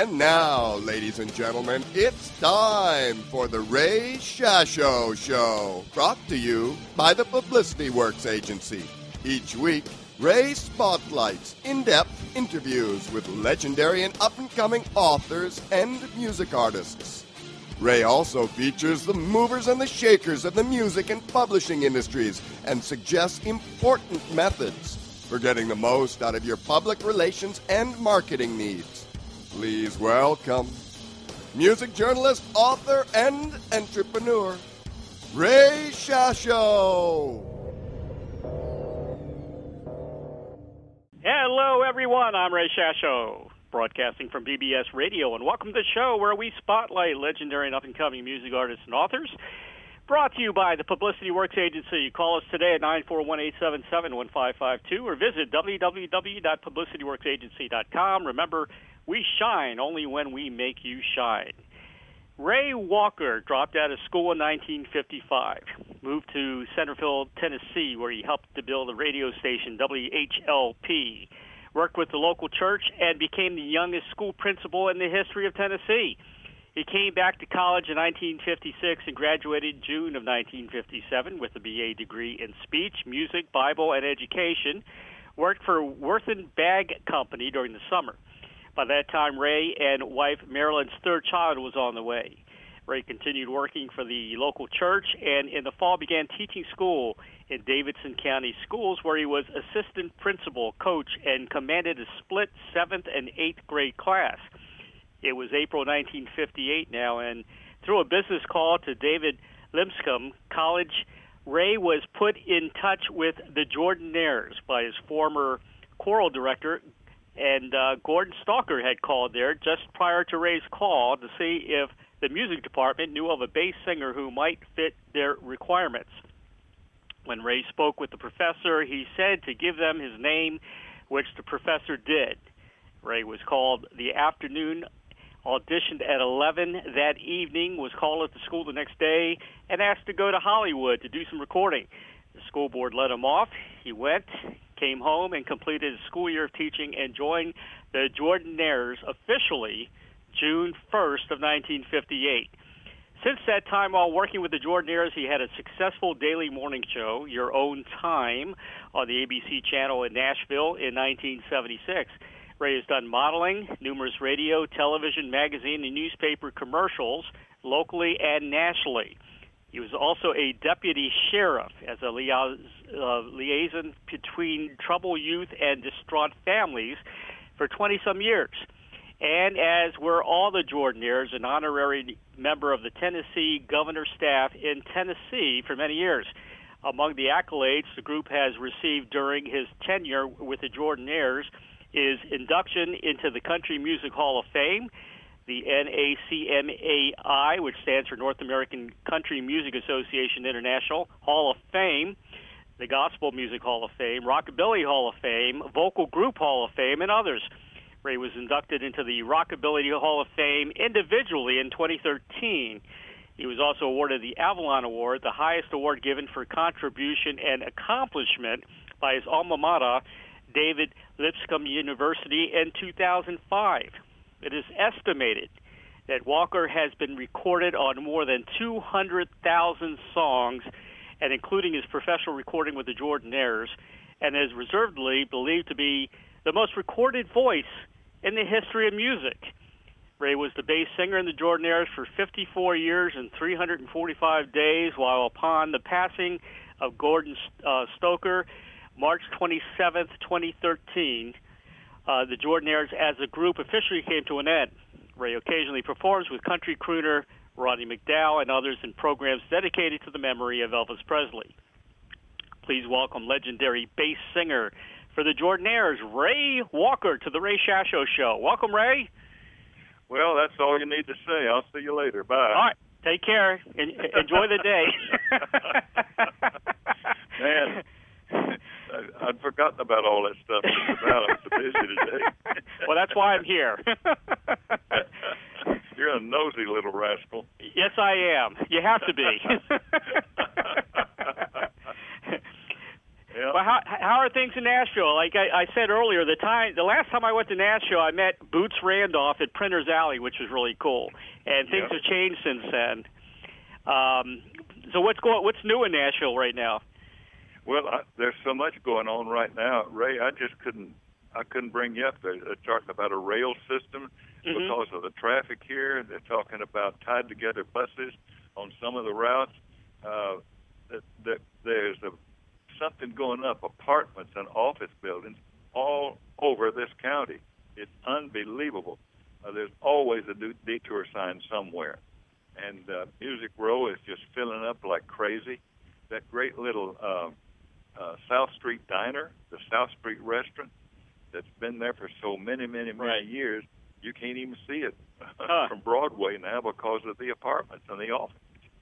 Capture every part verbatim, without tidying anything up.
And now, ladies and gentlemen, it's time for the Ray Shasho Show, brought to you by the Publicity Works Agency. Each week, Ray spotlights in-depth interviews with legendary and up-and-coming authors and music artists. Ray also features the movers and the shakers of the music and publishing industries and suggests important methods for getting the most out of your public relations and marketing needs. Please welcome music journalist, author, and entrepreneur, Ray Shasho. Hello, everyone. I'm Ray Shasho, broadcasting from B B S Radio, and welcome to the show where we spotlight legendary and up-and-coming music artists and authors. Brought to you by the Publicity Works Agency. Call us today at nine four one, eight seven seven, one five five two or visit w w w dot publicity works agency dot com. Remember, we shine only when we make you shine. Ray Walker dropped out of school in nineteen fifty-five, moved to Centerville, Tennessee, where he helped to build a radio station, W H L P, worked with the local church, and became the youngest school principal in the history of Tennessee. He came back to college in nineteen fifty-six and graduated in June of nineteen fifty-seven with a B A degree in speech, music, Bible, and education. Worked for Worth and Bag Company during the summer. By that time, Ray and wife Marilyn's third child was on the way. Ray continued working for the local church and in the fall began teaching school in Davidson County Schools, where he was assistant principal, coach, and commanded a split seventh and eighth grade class. It was April nineteen fifty-eight now, and through a business call to David Lipscomb College, Ray was put in touch with the Jordanaires by his former choral director, and uh, Gordon Stalker had called there just prior to Ray's call to see if the music department knew of a bass singer who might fit their requirements. When Ray spoke with the professor, he said to give them his name, which the professor did. Ray was called the afternoon, auditioned at eleven that evening, was called at the school the next day, and asked to go to Hollywood to do some recording. The school board let him off. He went, came home, and completed his school year of teaching and joined the Jordanaires officially June first of nineteen fifty-eight. Since that time, while working with the Jordanaires, he had a successful daily morning show, Your Own Time, on the A B C channel in Nashville in nineteen seventy-six. Ray has done modeling, numerous radio, television, magazine, and newspaper commercials locally and nationally. He was also a deputy sheriff as a lia- uh, liaison between troubled youth and distraught families for twenty-some years. And as were all the Jordanaires, an honorary member of the Tennessee governor's staff in Tennessee for many years. Among the accolades the group has received during his tenure with the Jordanaires is induction into the Country Music Hall of Fame, the N A C M A I, which stands for North American Country Music Association International Hall of Fame, the Gospel Music Hall of Fame, Rockabilly Hall of Fame, Vocal Group Hall of Fame, and others. Ray was inducted into the Rockabilly Hall of Fame individually in twenty thirteen. He was also awarded the Avalon Award, the highest award given for contribution and accomplishment by his alma mater, David Lipscomb University, in two thousand five. It is estimated that Walker has been recorded on more than two hundred thousand songs, and including his professional recording with the Jordanaires, and is reservedly believed to be the most recorded voice in the history of music. Ray was the bass singer in the Jordanaires for fifty-four years and three hundred forty-five days, while upon the passing of Gordon uh, Stoker, March twenty-seventh, twenty thirteen, uh, the Jordanaires as a group officially came to an end. Ray occasionally performs with country crooner Rodney McDowell and others in programs dedicated to the memory of Elvis Presley. Please welcome legendary bass singer for the Jordanaires, Ray Walker, to the Ray Shasho Show. Welcome, Ray. Well, that's all you need to say. I'll see you later. Bye. All right. Take care. En- enjoy the day. Man, I, I'd forgotten about all that stuff. About. I'm so busy today. Well, that's why I'm here. You're a nosy little rascal. Yes, I am. You have to be. Yeah, Yeah. Well, how how are things in Nashville? Like I, I said earlier, the time the last time I went to Nashville, I met Boots Randolph at Printers Alley, which was really cool. And things Yeah. have changed since then. Um, so what's going what's new in Nashville right now? Well, I, there's so much going on right now, Ray. I just couldn't I couldn't bring you up. They're, they're talking about a rail system Mhm. because of the traffic here. They're talking about tied together buses on some of the routes. Uh, that, that there's a something going up, apartments and office buildings all over this county. It's unbelievable. Uh, there's always a new detour sign somewhere. And uh, Music Row is just filling up like crazy. That great little uh, uh, South Street Diner, the South Street Restaurant, that's been there for so many, many, many Right. years, you can't even see it Huh. from Broadway now because of the apartments and the office.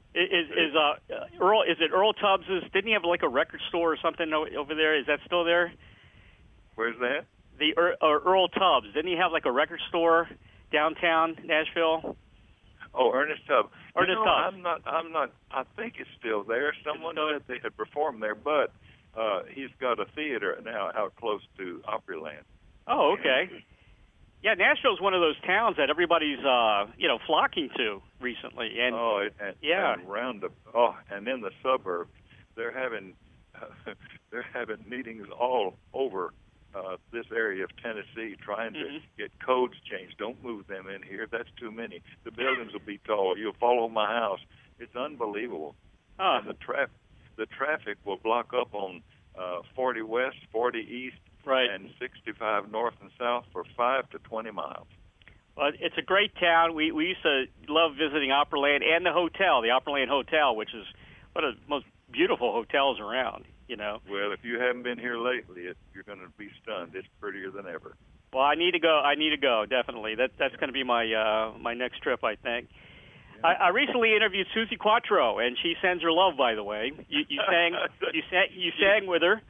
Is is uh Earl? Is it Earl Tubbs's? Didn't he have like a record store or something o- over there? Is that still there? Where's that? The Earl, or Earl Tubbs. Didn't he have like a record store downtown Nashville? Oh, Ernest Tubb. Ernest you know, Tubb. I'm not. I'm not. I think it's still there. Someone still- said they had performed there, but uh, he's got a theater now out close to Opryland. Oh, okay. Yeah, Nashville's one of those towns that everybody's uh you know flocking to recently, and oh, it, and, yeah. and around the oh, and in the suburbs, they're having they're having meetings all over uh, this area of Tennessee, trying to Mhm. get codes changed. Don't move them in here. That's too many. The buildings will be tall. You'll follow my house. It's unbelievable. huh. And the traffic, the traffic will block up on uh, forty West, forty East, right. and sixty-five North and South for five to twenty miles. Well, it's a great town. We we used to love visiting Opryland and the hotel, the Opryland Hotel, which is one of the most beautiful hotels around. You know. Well, if you haven't been here lately, it, you're going to be stunned. It's prettier than ever. Well, I need to go. I need to go. Definitely. That that's going to be my uh, my next trip, I think. I, I recently interviewed Susie Quattro, and she sends her love. By the way, you, you sang you sang you sang with her.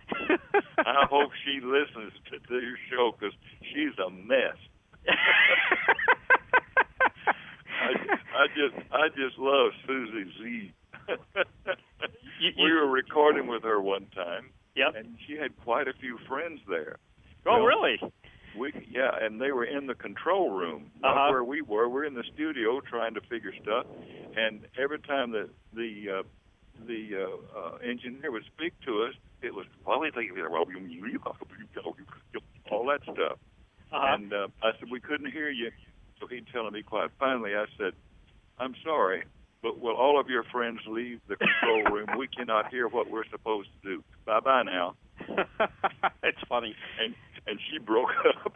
I hope she listens to, to your show because she's a mess. I, I just I just love Susie Z. You- we you- were recording with her one time, Yep. and she had quite a few friends there. Oh, Well, really? We yeah, and they were in the control room, not Uh-huh. where we were. We're in the studio trying to figure stuff, and every time the the uh, the uh, uh, engineer would speak to us, it was all that stuff. Uh-huh. And uh, I said we couldn't hear you, so he'd tell him to be quiet. Finally, I said, "I'm sorry, but will all of your friends leave the control room? We cannot hear what we're supposed to do. Bye bye now." It's funny. And and she broke up.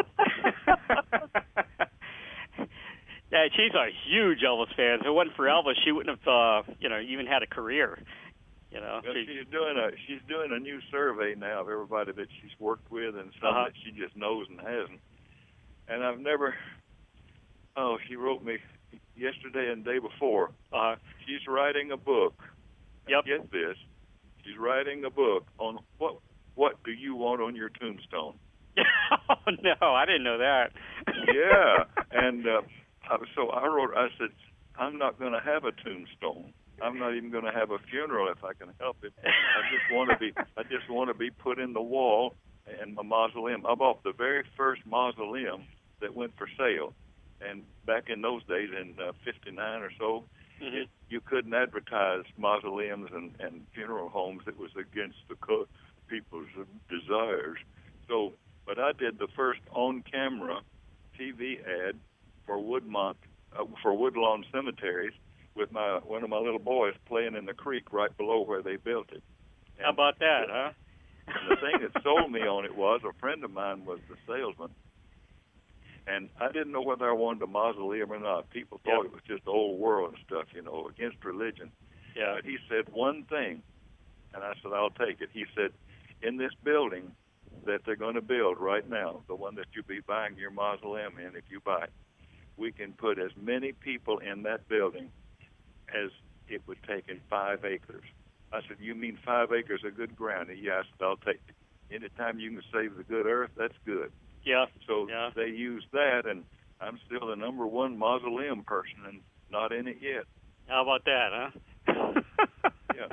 Yeah, she's a huge Elvis fan. If it wasn't for Elvis, she wouldn't have, uh, you know, even had a career. You know, Well, she, she's doing a she's doing a new survey now of everybody that she's worked with and some Uh-huh. that she just knows and hasn't. And I've never. Oh, she wrote me yesterday and the day before. uh, She's writing a book. Yep. Get this. She's writing a book on what what do you want on your tombstone? oh no, I didn't know that. Yeah. And uh, I, so I wrote. I said, I'm not going to have a tombstone. I'm not even going to have a funeral if I can help it. I just want to be. I just want to be put in the wall and my mausoleum. I bought the very first mausoleum that went for sale, and back in those days, in uh, fifty-nine or so, Mhm. it, you couldn't advertise mausoleums and, and funeral homes. It was against the co- people's desires. So, but I did the first on-camera T V ad for Woodmont, uh, for Woodlawn Cemeteries, with my one of my little boys playing in the creek right below where they built it. How about that, huh? And the thing that sold me on it was a friend of mine was the salesman, and I didn't know whether I wanted a mausoleum or not. People thought Yep. it was just old world and stuff, you know, against religion. Yeah. But he said one thing, and I said, I'll take it. He said, in this building that they're going to build right now, the one that you'll be buying your mausoleum in if you buy it, we can put as many people in that building as it would take in five acres. I said, you mean five acres of good ground? And yes, I'll take it. Anytime you can save the good earth, that's good. Yeah. So Yeah. they use that, and I'm still the number one mausoleum person and not in it yet. How about that, huh? Yeah.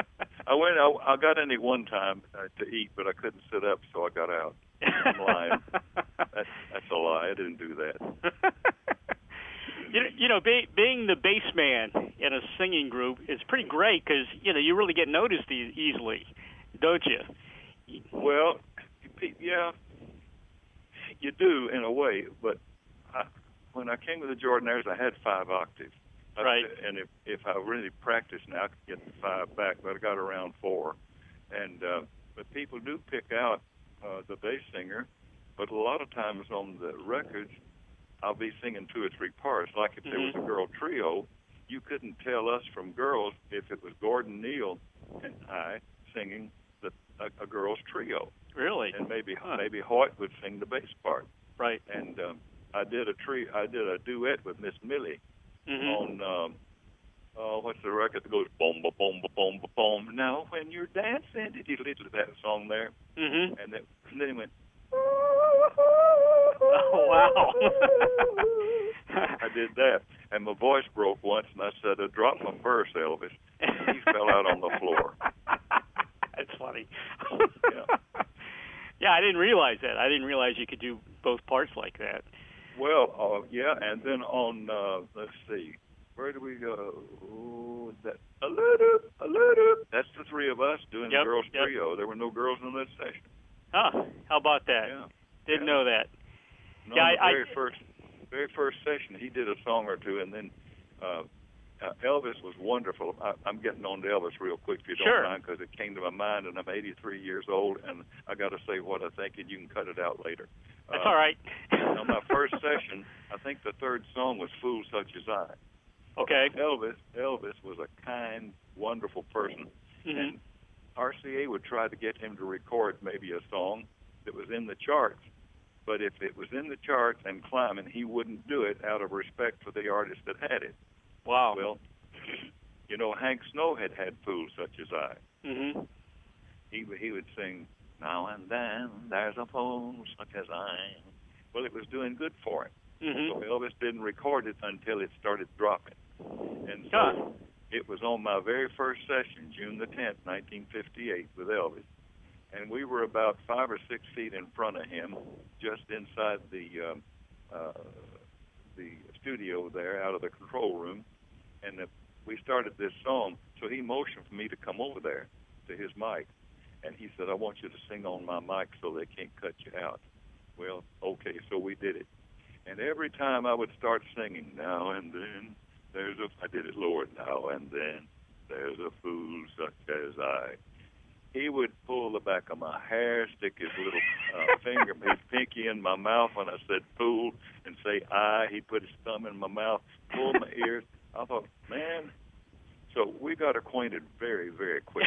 I went. I, I got in it one time uh, to eat, but I couldn't sit up, so I got out. I'm lying. That's, that's a lie. I didn't do that. you know, you know be, being the bass man in a singing group is pretty great because you know you really get noticed e- easily, don't you? Well, yeah, you do in a way. But I, when I came to the Jordanaires, I had five octaves. Right. And if if I really practiced now, I could get the five back, but I got around four. And uh, but people do pick out uh, the bass singer, but a lot of times on the records, I'll be singing two or three parts. Like if mm-hmm. there was a girl trio, you couldn't tell us from girls if it was Gordon Neal and I singing the a, a girls trio. Really? And maybe huh. maybe Hoyt would sing the bass part. Right. And um, I did a tree. I did a duet with Miss Millie. Mm-hmm. On um, uh, what's the record that goes boom, boom, boom, boom, boom, boom. Now when you're dancing, did you listen to that song there? Mm-hmm. And then, and then he went. Oh wow! I did that, and my voice broke once, and I said, "I dropped my purse, Elvis." And he fell out on the floor. That's funny. Yeah. Yeah, I didn't realize that. I didn't realize you could do both parts like that. Well, uh, yeah, and then on, uh, let's see, where do we go? Ooh, that, a little, a little. That's the three of us doing yep, the girls' yep. trio. There were no girls in that session. Huh, how about that? Yeah. Didn't yeah. know that. No, yeah, the I, very I, first, very first session, he did a song or two, and then uh, uh, Elvis was wonderful. I, I'm getting on to Elvis real quick, if you don't sure. mind, because it came to my mind, and I'm eighty-three years old, and I got to say what I think, and you can cut it out later. That's uh, all right. On my first session, I think the third song was "Fool Such as I." Okay. Elvis, Elvis was a kind, wonderful person, mm-hmm. and R C A would try to get him to record maybe a song that was in the charts. But if it was in the charts and climbing, he wouldn't do it out of respect for the artist that had it. Wow. Well, you know, Hank Snow had had "Fool Such as I." Mm-hmm. He he would sing, "Now and then there's a fool such as I." Well, it was doing good for him. Mm-hmm. So Elvis didn't record it until it started dropping. And so huh. it was on my very first session, June the tenth, nineteen fifty-eight, with Elvis. And we were about five or six feet in front of him, just inside the um, uh, the studio there, out of the control room. And the, we started this song, so he motioned for me to come over there to his mic. And he said, "I want you to sing on my mic so they can't cut you out." Well, okay, so we did it. And every time I would start singing, "Now and then there's a," I did it lower, "Now and then there's a fool such as I," he would pull the back of my hair, stick his little uh, finger, his pinky in my mouth when I said "fool," and say "I." He'd put his thumb in my mouth, pull my ears. I thought, man. So we got acquainted very, very quickly.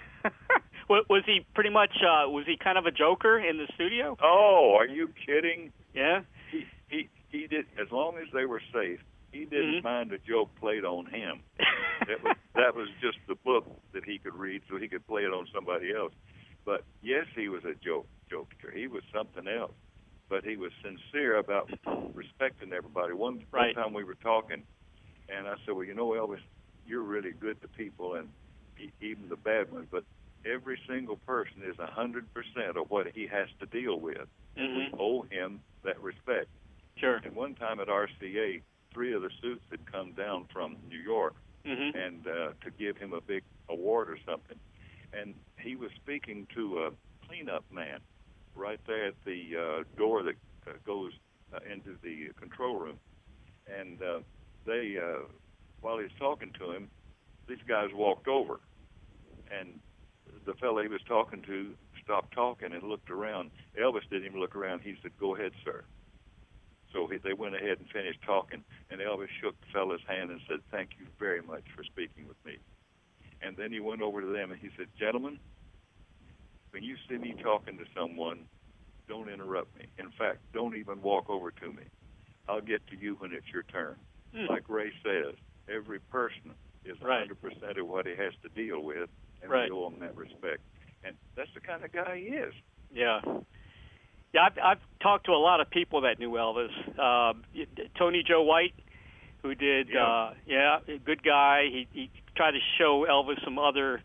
Was he pretty much, uh, was he kind of a joker in the studio? Oh, are you kidding? Yeah? He he, he did, as long as they were safe, he didn't mm-hmm. mind a joke played on him. that, was, that was just the book that he could read so he could play it on somebody else. But, yes, he was a joke jokester. He was something else. But he was sincere about respecting everybody. One, right. one time we were talking, and I said, "Well, you know, Elvis, you're really good to people, and even the bad ones, but every single person is one hundred percent of what he has to deal with. Mm-hmm. We owe him that respect." Sure. And one time at R C A, three of the suits had come down from New York mm-hmm. and uh, to give him a big award or something. And he was speaking to a cleanup man right there at the uh, door that uh, goes uh, into the control room. And uh, they, uh, while he was talking to him, these guys walked over. And the fellow he was talking to stopped talking and looked around. Elvis didn't even look around. He said, "Go ahead, sir." So he, they went ahead and finished talking, and Elvis shook the fellow's hand and said, "Thank you very much for speaking with me." And then he went over to them and he said, "Gentlemen, when you see me talking to someone, don't interrupt me. In fact, don't even walk over to me. I'll get to you when it's your turn." Mm. Like Ray says, every person is one hundred percent right. of what he has to deal with, and right. we owe him that respect. And that's the kind of guy he is. Yeah. Yeah, I've, I've talked to a lot of people that knew Elvis. Uh, Tony Joe White, who did, yeah, uh, yeah, a good guy. He, he tried to show Elvis some other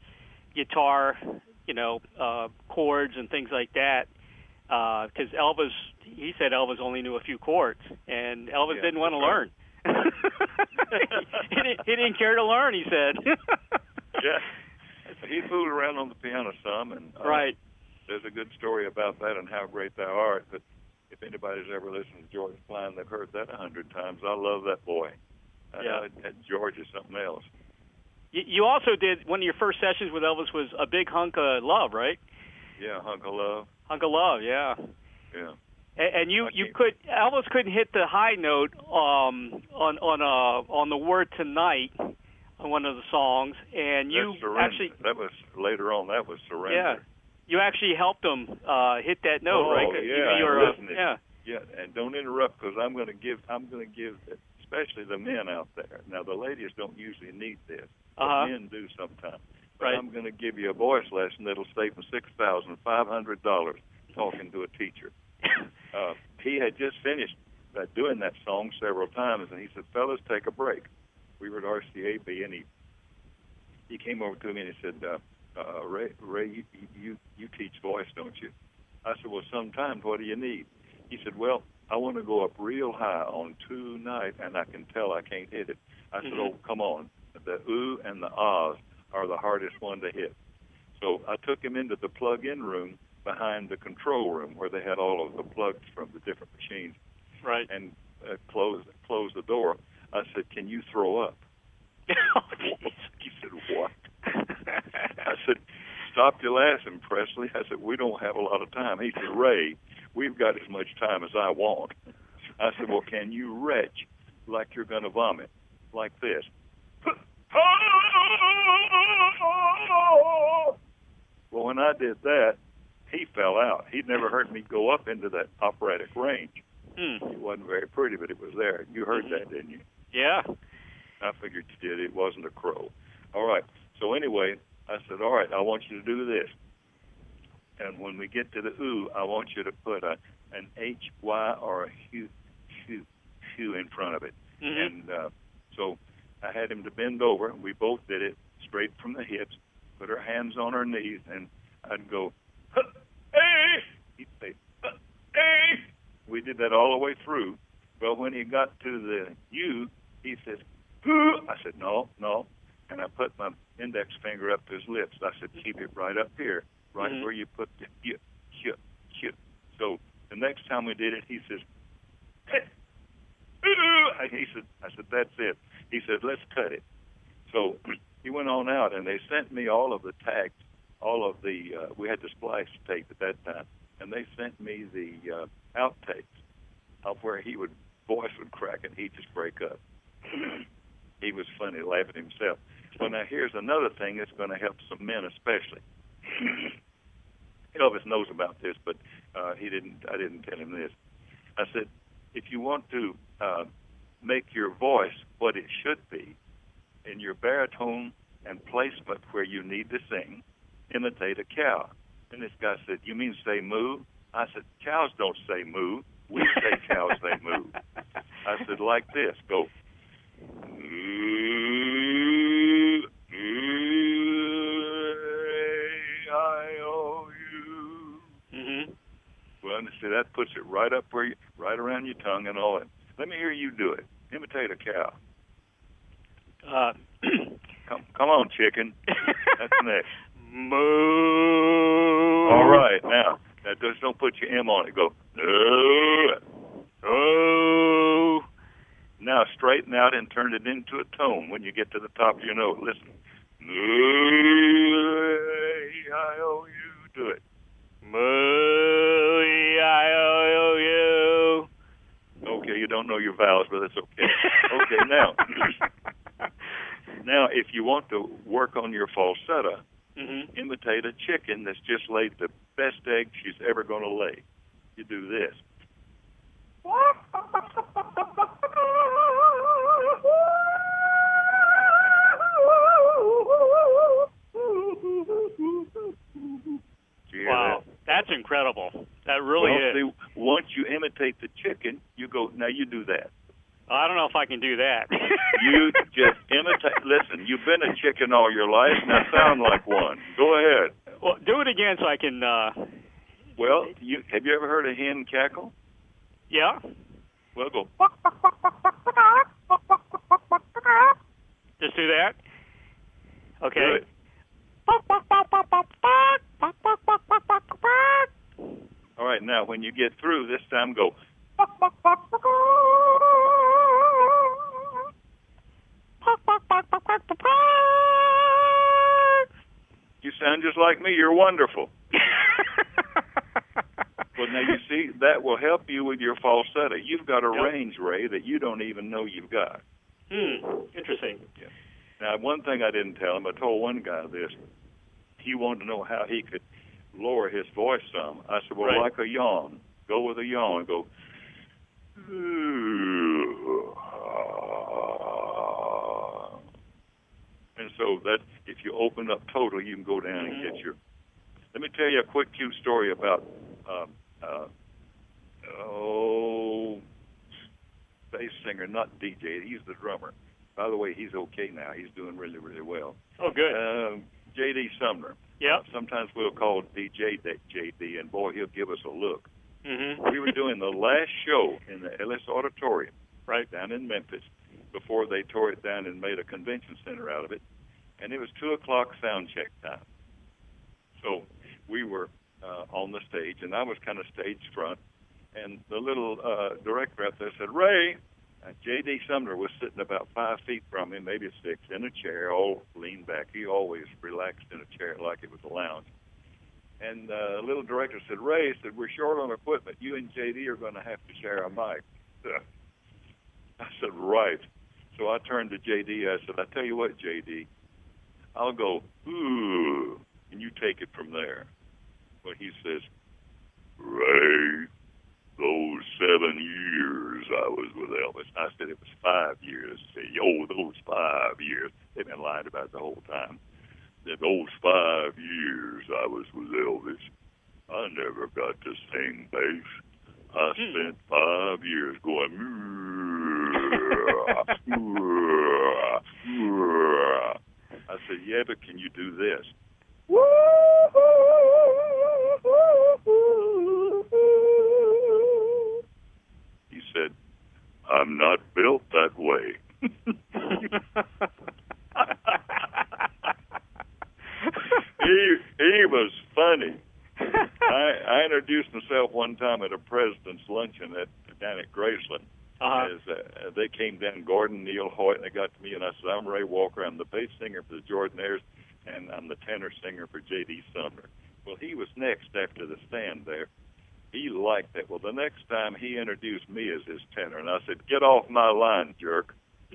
guitar, you know, uh, chords and things like that. Because uh, Elvis, he said Elvis only knew a few chords, and Elvis yeah, didn't want to right. learn. he, didn't, he didn't care to learn, he said. Yeah, he fooled around on the piano some, and uh, right. There's a good story about that and how great thou art. But if anybody's ever listened to George Klein, they've heard that a hundred times. I love that boy. Yeah. Uh, that George is something else. You, you also did, one of your first sessions with Elvis was A Big Hunk of Love, right? Yeah, Hunk of Love. Hunk of Love, yeah. Yeah. And, and you, you could Elvis couldn't hit the high note um, on on uh, on the word Tonight on one of the songs, and you actually that was later on. That was Surrender. Yeah, you actually helped him uh, hit that note, oh, right? Yeah, you were, uh, listen, yeah, yeah. And don't interrupt because I'm going to give I'm going to give especially the men out there. Now the ladies don't usually need this, but uh-huh. men do sometimes. But right. I'm going to give you a voice lesson that'll save them six thousand five hundred dollars talking to a teacher. Uh, he had just finished uh, doing that song several times, and he said, "Fellas, take a break." We were at R C A B, and he he came over to me and he said, uh, uh, "Ray, Ray, you, you you teach voice, don't you?" I said, "Well, sometimes. What do you need?" He said, "Well, I want to go up real high on tonight, and I can tell I can't hit it." I said, mm-hmm. "Oh, come on. The ooh and the ahs are the hardest one to hit." So I took him into the plug-in room behind the control room where they had all of the plugs from the different machines. Right. And uh, closed closed the door. I said, "Can you throw up?" He said, "What?" I said, "Stop your laughing, Presley." I said, "We don't have a lot of time." He said, "Ray, we've got as much time as I want." I said, "Well, can you retch like you're going to vomit, like this?" Well, when I did that, he fell out. He'd never heard me go up into that operatic range. Mm. It wasn't very pretty, but it was there. You heard mm-hmm. that, didn't you? Yeah. I figured you did. It wasn't a crow. All right. So anyway, I said, "All right, I want you to do this. And when we get to the ooh, I want you to put a an H, Y, or a Q, Q, Q in front of it." Mm-hmm. And uh, so I had him to bend over. We both did it straight from the hips, put our hands on our knees, and I'd go, "Huh, hey!" He'd say, "Huh, hey!" We did that all the way through. Well, when he got to the U, he says, "Huh." I said, "No, no." And I put my index finger up to his lips. I said, "Keep it right up here, right mm-hmm. where you put the Q, Q, Q." So the next time we did it, he says, "Hey, ooh." He said, I said, "That's it." He said, "Let's cut it." So he went on out, and they sent me all of the tags, all of the, uh, we had the splice tape at that time, and they sent me the uh, outtakes of where he would, voice would crack, and he'd just break up. He was funny, laughing himself. Well, now here's another thing that's going to help some men especially. Elvis knows about this, but uh, he didn't. I didn't tell him this. I said, if you want to uh, make your voice what it should be, in your baritone and placement where you need to sing, imitate a cow. And this guy said, "You mean say moo?" I said, "Cows don't say moo. We say cows say moo." I said, like this, go. Moo, moo, I owe you. Mm-hmm. Well, see, that puts it right up where you, right around your tongue and all that. Let me hear you do it. Imitate a cow. Uh, come, come on, chicken. That's next. Moo. All right, now, now just don't put your M on it. Go. Oh. Oh. Now straighten out and turn it into a tone when you get to the top of your note. Listen. I owe you. Do it. I owe you. Okay, you don't know your vowels, but that's okay. Okay, now, now if you want to work on your falsetto, mm-hmm. imitate a chicken that's just laid the best egg she's ever going to lay. You do this. Wow, that? That's incredible. That really well, is. See, once you imitate the chicken, you go, now you do that. I don't know if I can do that. You just imitate. Listen, you've been a chicken all your life. Now sound like one. Go ahead. Well, do it again so I can. Uh... Well, you have you ever heard a hen cackle? Yeah. Well, go. Just do that. Okay. Do it. All right. Now, when you get through, this time go. You sound just like me. You're wonderful. Well, now you see, that will help you with your falsetto. You've got a Yep. range, Ray, that you don't even know you've got. Hmm. Interesting. Yeah. Now, one thing I didn't tell him, I told one guy this. He wanted to know how he could lower his voice some. I said, well, Right. like a yawn. Go with a yawn. Go. And so that if you open up totally, you can go down and get your. Let me tell you a quick, cute story about um, uh, oh, bass singer, not D J. He's the drummer. By the way, he's okay now. He's doing really, really well. Oh, good. Um, J D Sumner. Yep. Uh, sometimes we'll call D J J D, and boy, he'll give us a look. Mm-hmm. We were doing the last show in the Ellis Auditorium, Right. down in Memphis, before they tore it down and made a convention center out of it. And it was two o'clock sound check time. So we were uh, on the stage, and I was kind of stage front. And the little uh, director out there said, Ray, uh, J D Sumner was sitting about five feet from him, maybe six, in a chair, all leaned back. He always relaxed in a chair like it was a lounge. And uh, the little director said, Ray, said, we're short on equipment. You and J D are going to have to share a mic. I said, right. So I turned to J D. I said, I tell you what, J D, I'll go, ooh, and you take it from there. But he says, Ray, those seven years I was with Elvis. I said, it was five years. He said, yo, those five years. They've been lying about it the whole time. That those five years I was with Elvis, I never got to sing bass. I spent five years going, I said, yeah, but can you do this? He said, I'm not built that way. he he was funny. I, I introduced myself one time at a president's luncheon at down at Graceland. Uh-huh. As uh, they came down, Gordon, Neil, Hoyt, and they got to me, and I said, I'm Ray Walker. I'm the bass singer for the Jordanaires, and I'm the tenor singer for J D Sumner. Well, he was next after the stand there. He liked that. Well, the next time he introduced me as his tenor, and I said, get off my line, jerk.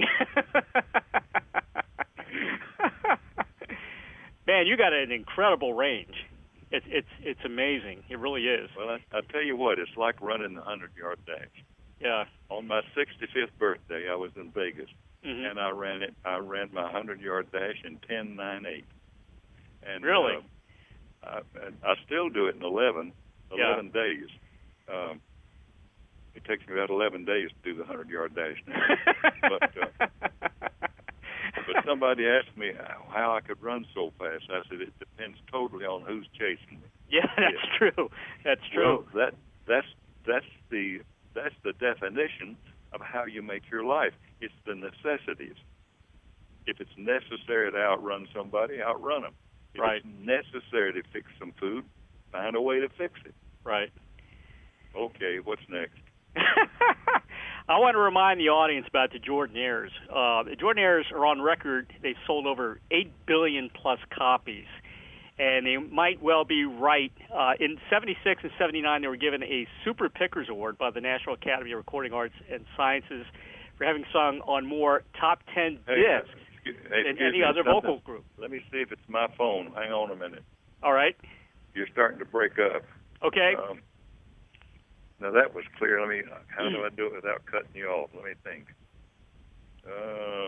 Man, you got an incredible range. It's it's it's amazing. It really is. Well, I, I tell you what, it's like running the hundred-yard dash. Yeah. On my sixty-fifth birthday, I was in Vegas, Mm-hmm. and I ran it. I ran my hundred-yard dash in ten nine eight. And Really? Uh, I, I still do it in eleven, eleven Yeah. days. Um, it takes me about eleven days to do the hundred-yard dash now. but uh, but somebody asked me how I could run so fast. I said it depends totally on who's chasing me. Yeah, that's Yeah. true. That's true. Well, that that's that's the that's the definition of how you make your life. It's the necessities. If it's necessary to outrun somebody, outrun them. If Right. it's necessary to fix some food, find a way to fix it. Right. Okay, what's next? I want to remind the audience about the Jordanaires. Uh, the Jordanaires are on record. They've sold over eight billion plus copies. And they might well be right. Uh, in seventy-six and seventy-nine, they were given a Super Pickers Award by the National Academy of Recording Arts and Sciences for having sung on more top ten Hey, discs excuse- hey, than excuse any me, other something. vocal group. Let me see if it's my phone. Hang on a minute. All right. You're starting to break up. Okay. Um, now that was clear. Let me. How do I do it without cutting you off? Let me think. Uh,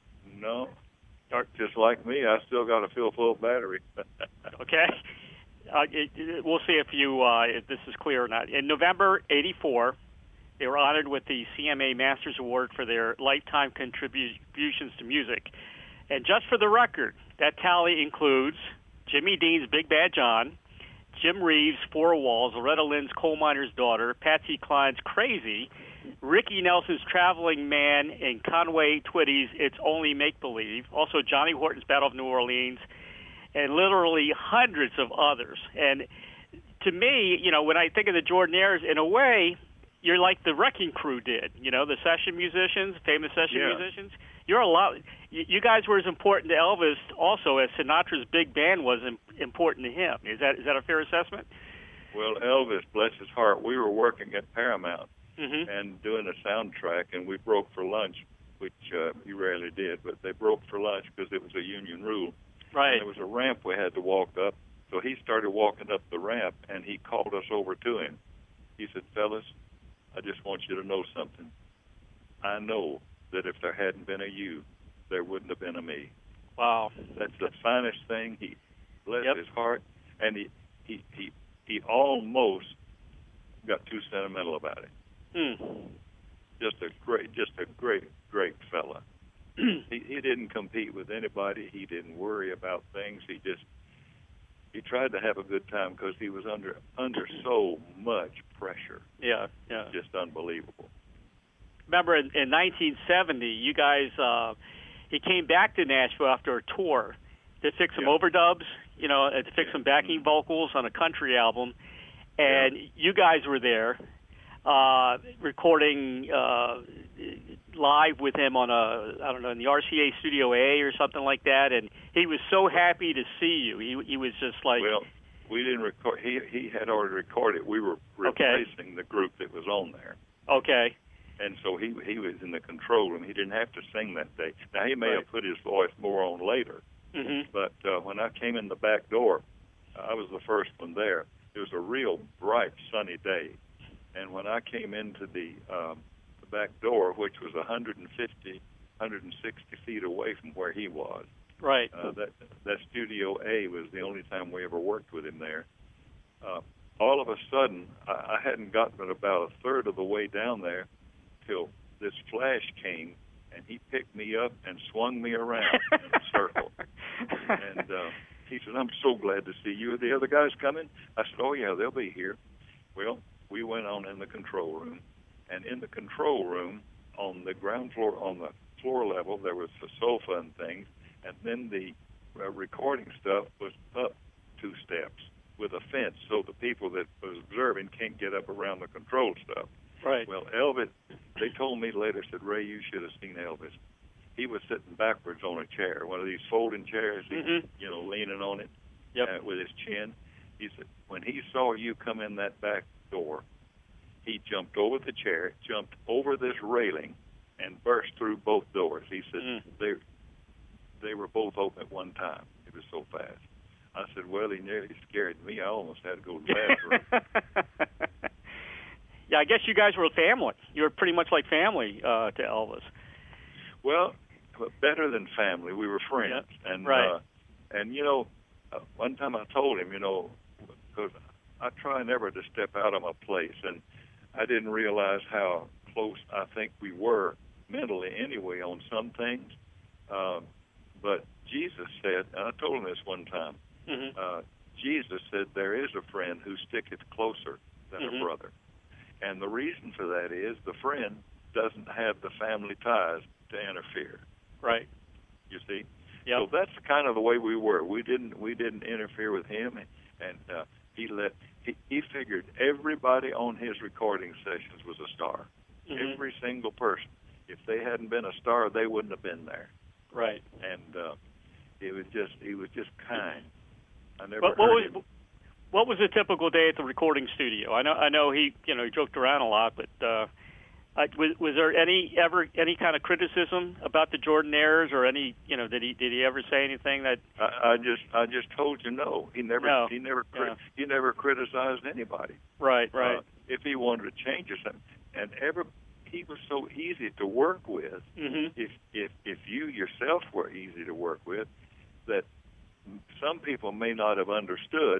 no. Or- Just like me, I still got a fill full battery. Okay. uh, it, it, we'll see if you uh, if this is clear or not. In November eighty-four, they were honored with the C M A Masters Award for their lifetime contributions to music. And just for the record, that tally includes Jimmy Dean's Big Bad John, Jim Reeves' Four Walls, Loretta Lynn's Coal Miner's Daughter, Patsy Cline's Crazy, Ricky Nelson's Traveling Man, and Conway Twitty's It's Only Make Believe, also Johnny Horton's Battle of New Orleans, and literally hundreds of others. And to me, you know, when I think of the Jordanaires, in a way, you're like the Wrecking Crew did, you know, the session musicians, famous session yeah. musicians. You're a lot. You guys were as important to Elvis also as Sinatra's big band was important to him. Is that is that a fair assessment? Well, Elvis, bless his heart, we were working at Paramount mm-hmm. and doing a soundtrack, and we broke for lunch, which uh, he rarely did, but they broke for lunch because it was a union rule. Right. And there was a ramp we had to walk up, so he started walking up the ramp, and he called us over to him. He said, fellas, I just want you to know something. I know that if there hadn't been a you, there wouldn't have been a me. Wow. That's the finest thing. He bless yep. his heart, and he, he, he, he almost got too sentimental about it. Hmm. Just a great, just a great, great fella. he, he didn't compete with anybody. He didn't worry about things. He just he tried to have a good time because he was under under so much pressure. Yeah, yeah. Just unbelievable. Remember in, in nineteen seventy, you guys uh, he came back to Nashville after a tour to fix some yeah. overdubs, you know, to fix yeah. some backing mm-hmm. vocals on a country album, and yeah. you guys were there uh, recording uh, live with him on a I don't know in the R C A Studio A or something like that, and he was so happy to see you. He he was just like. Well, we didn't record. He he had already recorded. We were replacing okay. the group that was on there. Okay. And so he he was in the control room. He didn't have to sing that day. Now, he may right. have put his voice more on later. Mm-hmm. But uh, when I came in the back door, I was the first one there. It was a real bright, sunny day. And when I came into the, um, the back door, which was one hundred fifty, one hundred sixty feet away from where he was, right. uh, that, that Studio A was the only time we ever worked with him there. Uh, all of a sudden, I, I hadn't gotten but about a third of the way down there till this flash came, and he picked me up and swung me around in a circle. And uh, he said, I'm so glad to see you. Are the other guys coming? I said, oh, yeah, they'll be here. Well, we went on in the control room, and in the control room, on the ground floor, on the floor level, there was the sofa and things, and then the uh, recording stuff was up two steps with a fence, so the people that was observing can't get up around the control stuff. Right. Well, Elvis, they told me later, said, Ray, you should have seen Elvis. He was sitting backwards on a chair, one of these folding chairs, mm-hmm. you know, leaning on it yep. uh, with his chin. He said, when he saw you come in that back door, he jumped over the chair, jumped over this railing, and burst through both doors. He said, mm. they they were both open at one time. It was so fast. I said, well, he nearly scared me. I almost had to go to the bathroom. Yeah, I guess you guys were a family. You were pretty much like family uh, to Elvis. Well, better than family. We were friends. Yeah. And, right. uh, and, you know, uh, one time I told him, you know, because I try never to step out of my place, and I didn't realize how close I think we were mentally anyway on some things. Uh, but Jesus said, and I told him this one time, mm-hmm. uh, Jesus said there is a friend who sticketh closer than mm-hmm. a brother. And the reason for that is the friend doesn't have the family ties to interfere. Right. You see? Yep. So that's kind of the way we were. We didn't we didn't interfere with him, and uh, he let he, he figured everybody on his recording sessions was a star. Mm-hmm. Every single person. If they hadn't been a star, they wouldn't have been there. Right. And uh, it was just he was just kind. I never what, heard what was, him. What was a typical day at the recording studio? I know I know he you know he joked around a lot, but uh, I, was, was there any ever any kind of criticism about the Jordanaires, or any you know did he did he ever say anything that? I, I just I just told you no. He never no. he never yeah. he never criticized anybody. Right, right. Uh, if he wanted to change or something, and ever he was so easy to work with. Mm-hmm. If if if you yourself were easy to work with, that some people may not have understood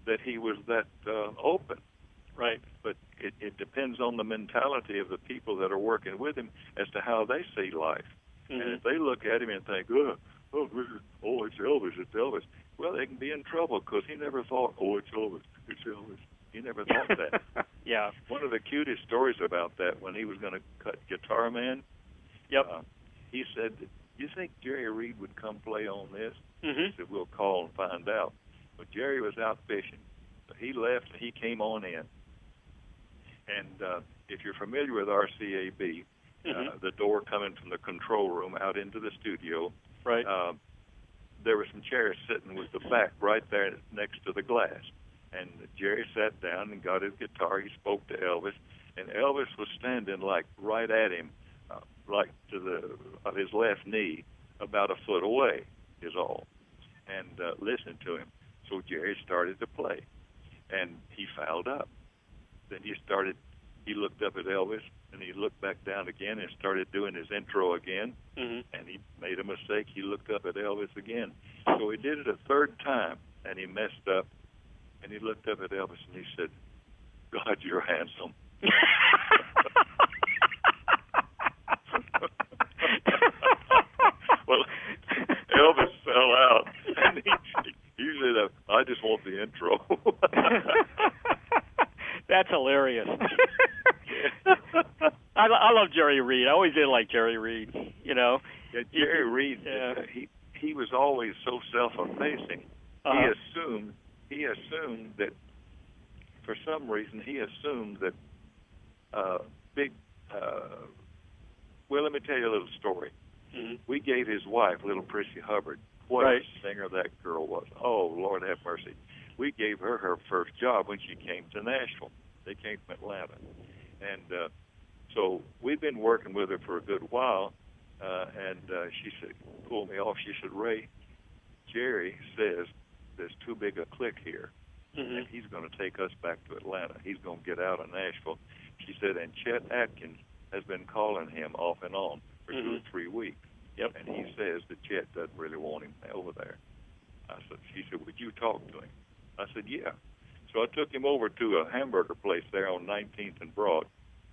that he was that uh, open. Right. But it, it depends on the mentality of the people that are working with him as to how they see life. Mm-hmm. And if they look at him and think, oh, oh, oh, it's Elvis, it's Elvis, well, they can be in trouble because he never thought, oh, it's Elvis, it's Elvis. He never thought that. Yeah. One of the cutest stories about that, when he was going to cut Guitar Man, yep. Uh, he said, you think Jerry Reed would come play on this? Mm-hmm. He said, we'll call and find out. But Jerry was out fishing. So he left and he came on in. And uh, if you're familiar with R C A B, mm-hmm. uh, the door coming from the control room out into the studio, right. uh, there were some chairs sitting with the back right there next to the glass. And Jerry sat down and got his guitar. He spoke to Elvis, and Elvis was standing like right at him, uh, like to the of his left knee, about a foot away is all, and uh, listened to him. So Jerry started to play, and he fouled up. Then he started. He looked up at Elvis, and he looked back down again and started doing his intro again. Mm-hmm. And he made a mistake. He looked up at Elvis again. So he did it a third time, and he messed up. And he looked up at Elvis and he said, God, you're handsome. Well, Elvis fell out. And he, he said, I just want the intro. That's hilarious. I, I love Jerry Reed. I always did like Jerry Reed, you know. Yeah, Jerry Reed, yeah. uh, he, he was always so self-effacing. Uh-huh. He assumed He assumed that, for some reason, he assumed that uh, big. Uh, well, let me tell you a little story. Mm-hmm. We gave his wife, little Prissy Hubbard, what right. a singer that girl was. Oh, Lord have mercy. We gave her her first job when she came to Nashville. They came from Atlanta. And uh, so we've been working with her for a good while, uh, and uh, she said, pulled me off. She said, Ray, Jerry says there's too big a clique here, mm-hmm. and he's going to take us back to Atlanta. He's going to get out of Nashville. She said, and Chet Atkins has been calling him off and on for mm-hmm. two or three weeks. Yep. And he says that Chet doesn't really want him over there. I said, she said, would you talk to him? I said, yeah. So I took him over to a hamburger place there on nineteenth and Broad,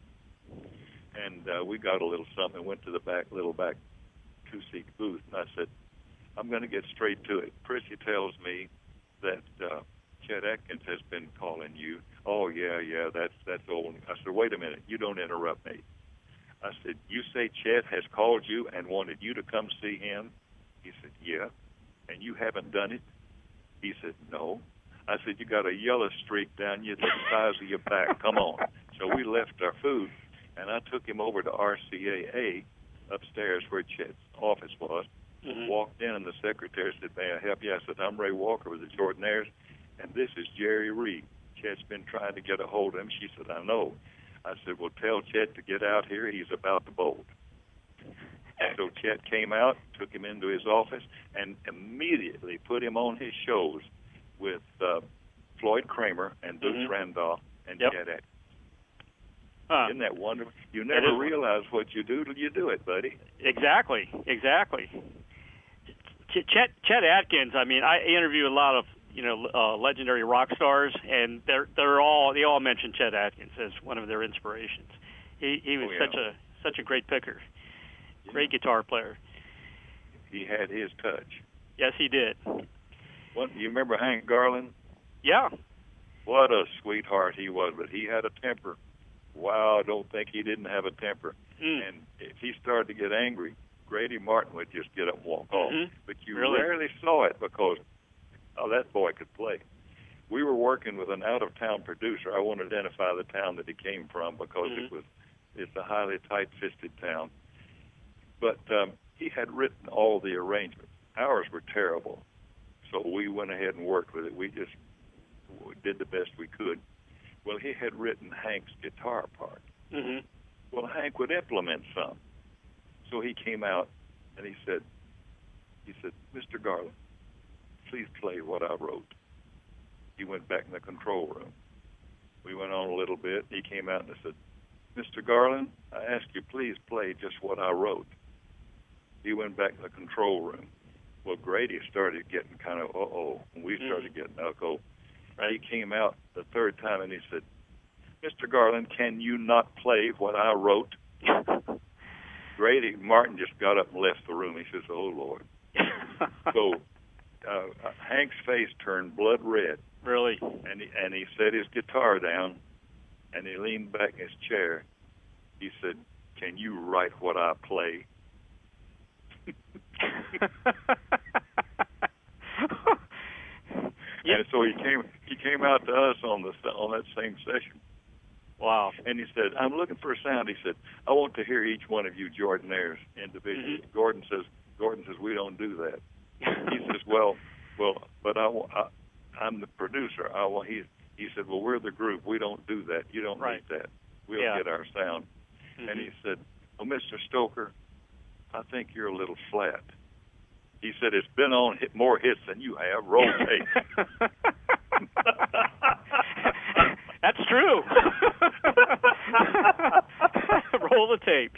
and uh, we got a little something, went to the back, little back two-seat booth, and I said, I'm going to get straight to it. Prissy tells me that uh, Chet Atkins has been calling you. Oh, yeah, yeah, that's that's old. I said, wait a minute, you don't interrupt me. I said, you say Chet has called you and wanted you to come see him? He said, yeah. And you haven't done it? He said, no. I said, you got a yellow streak down you the size of your back. Come on. So we left our food, and I took him over to R C A A upstairs where Chet's office was. Mm-hmm. Walked in, and the secretary said, may I help you? I said, I'm Ray Walker with the Jordanaires, and this is Jerry Reed. Chet's been trying to get a hold of him. She said, I know. I said, well, tell Chet to get out here. He's about to bolt. And so Chet came out, took him into his office, and immediately put him on his shows with uh, Floyd Kramer and Boots mm-hmm. Randolph and yep. Chet Atkins. Huh. Isn't that wonderful? You never realize what you do till you do it, buddy. Exactly, exactly. Ch- Chet, Chet Atkins, I mean, I interview a lot of, you know, uh, legendary rock stars, and they're they're all they all mention Chet Atkins as one of their inspirations. He he was oh, yeah. such a such a great picker, yeah. great guitar player. He had his touch. Yes, he did. What, you remember Hank Garland? Yeah. What a sweetheart he was, but he had a temper. Wow, I don't think he didn't have a temper. Mm. And if he started to get angry, Grady Martin would just get up and walk off. Mm-hmm. But you really? rarely saw it because, oh, that boy could play. We were working with an out-of-town producer. I won't identify the town that he came from because mm-hmm. it was it's a highly tight-fisted town. But um, he had written all the arrangements. Ours were terrible. So we went ahead and worked with it. We just we did the best we could. Well, he had written Hank's guitar part. Mm-hmm. Well, Hank would implement some. So he came out and he said, he said, Mister Garland, please play what I wrote. He went back in the control room. We went on a little bit. He came out and said, Mister Garland, I ask you, please play just what I wrote. He went back in the control room. Well, Grady started getting kind of uh-oh, and we started mm-hmm. getting uh-oh. Right. He came out the third time and he said, "Mister Garland, can you not play what I wrote?" Grady Martin just got up and left the room. He says, "Oh, Lord." So uh, Hank's face turned blood red. Really? And he, and he set his guitar down, and he leaned back in his chair. He said, "Can you write what I play?" Yep. And so he came he came out to us on the on that same session. Wow. And he said, "I'm looking for a sound." He said, "I want to hear each one of you Jordanaires individually." Mm-hmm. Gordon says, Gordon says, "We don't do that." He says, "Well, well, but I, I I'm the producer. I want he he said, "Well, we're the group. We don't do that. You don't right. need that. We'll yeah. get our sound." Mm-hmm. And he said, "Well, Mister Stoker, I think you're a little flat." He said, "It's been on hit more hits than you have. Roll tape." That's true. Roll the tape.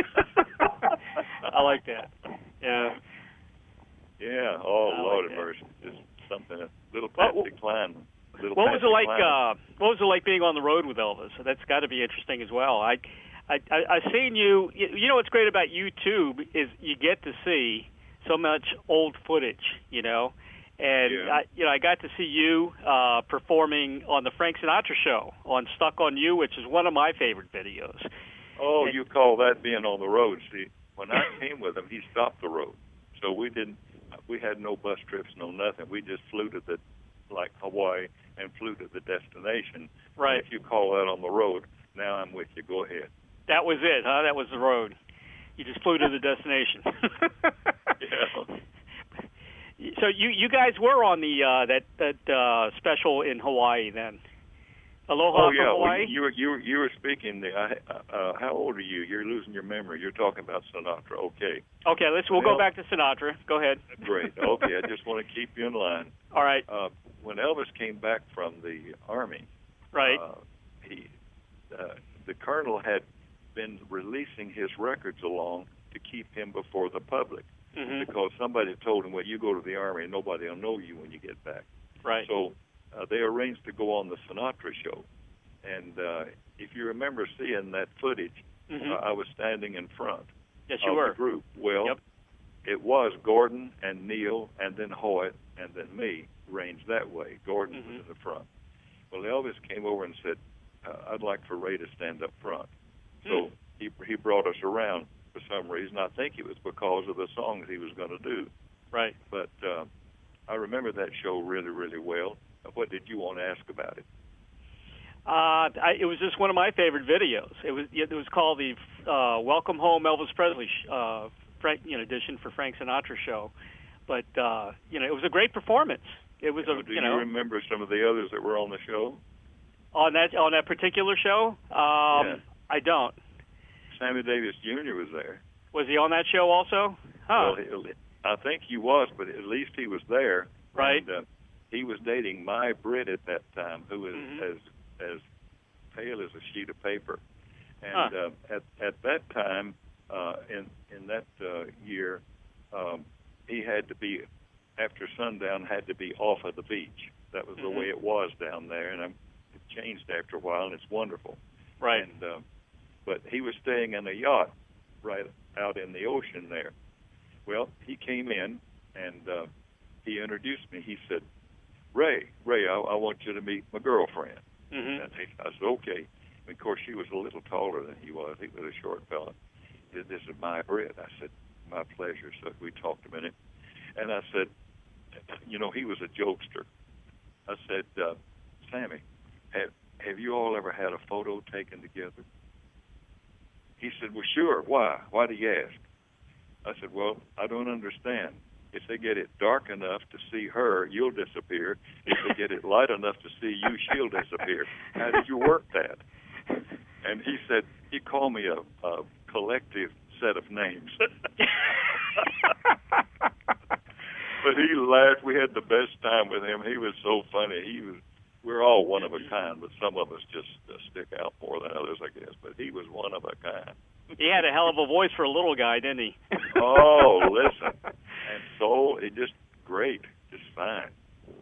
I like that. Yeah. Yeah. Oh, I Lord like of mercy. Just something, a little well, Patsy Cline. Little what was it like? Uh, what was it like being on the road with Elvis? That's got to be interesting as well. I, I, I, I seen you. You know what's great about YouTube is you get to see so much old footage. You know. And yeah. I, you know, I got to see you uh, performing on the Frank Sinatra show on "Stuck on You," which is one of my favorite videos. Oh, and, you call that being on the road? See, when I came with him, he stopped the road, so we didn't. We had no bus trips, no nothing. We just flew to the, like Hawaii, and flew to the destination. Right. And if you call that on the road, now I'm with you. Go ahead. That was it, huh? That was the road. You just flew to the destination. Yeah. So you you guys were on the uh, that that uh, special in Hawaii then? Aloha oh, yeah. from Hawaii? Well, you were you were you were speaking. The, uh, uh, how old are you? You're losing your memory. You're talking about Sinatra. Okay. Okay. Let's we'll well, go back to Sinatra. Go ahead. Great. Okay. I just want to keep you in line. All right. Uh, when Elvis came back from the Army, right? Uh, he uh, the Colonel had been releasing his records along to keep him before the public. Mm-hmm. Because somebody told him, "Well, you go to the Army and nobody will know you when you get back." Right. So uh, they arranged to go on the Sinatra show. And uh, if you remember seeing that footage, mm-hmm. uh, I was standing in front yes, you of were. the group. Well, yep. it was Gordon and Neil and then Hoyt and then me arranged that way. Gordon mm-hmm. was in the front. Well, Elvis came over and said, uh, "I'd like for Ray to stand up front." So mm. he he brought us around. For some reason, I think it was because of the songs he was going to do. Right. But uh, I remember that show really, really well. What did you want to ask about it? Uh, I, it was just one of my favorite videos. It was it was called the uh, "Welcome Home Elvis Presley" uh, Frank, you know, edition for Frank Sinatra show. But uh, you know, it was a great performance. It was so a do you you know remember some of the others that were on the show? On that on that particular show, um, yeah. I don't. Sammy Davis Junior was there. Was he on that show also? Huh. Well, he, I think he was, but at least he was there. Right. And, uh, he was dating my Brit at that time, who was mm-hmm. as as pale as a sheet of paper. And huh. uh, at at that time, uh, in in that uh, year, um, he had to be after sundown had to be off of the beach. That was mm-hmm. the way it was down there, and I'm, it changed after a while, and it's wonderful. Right. And uh, but he was staying in a yacht right out in the ocean there. Well, he came in, and uh, he introduced me. He said, Ray, Ray, I, I want you to meet my girlfriend. Mm-hmm. And I said, okay. And of course, she was a little taller than he was. He was a short fella. He said, this is my Brit. I said, my pleasure. So we talked a minute. And I said, you know, he was a jokester. I said, uh, Sammy, have, have you all ever had a photo taken together? He said, well, sure. Why? Why do you ask? I said, well, I don't understand. If they get it dark enough to see her, you'll disappear. If they get it light enough to see you, she'll disappear. How did you work that? And he said, he called me a, a collective set of names. But he laughed. We had the best time with him. He was so funny. He was. We're all one of a kind, but some of us just uh, stick out more than others, I guess. But he was one of a kind. He had a hell of a voice for a little guy, didn't he? Oh, listen. And so, it just great, just fine.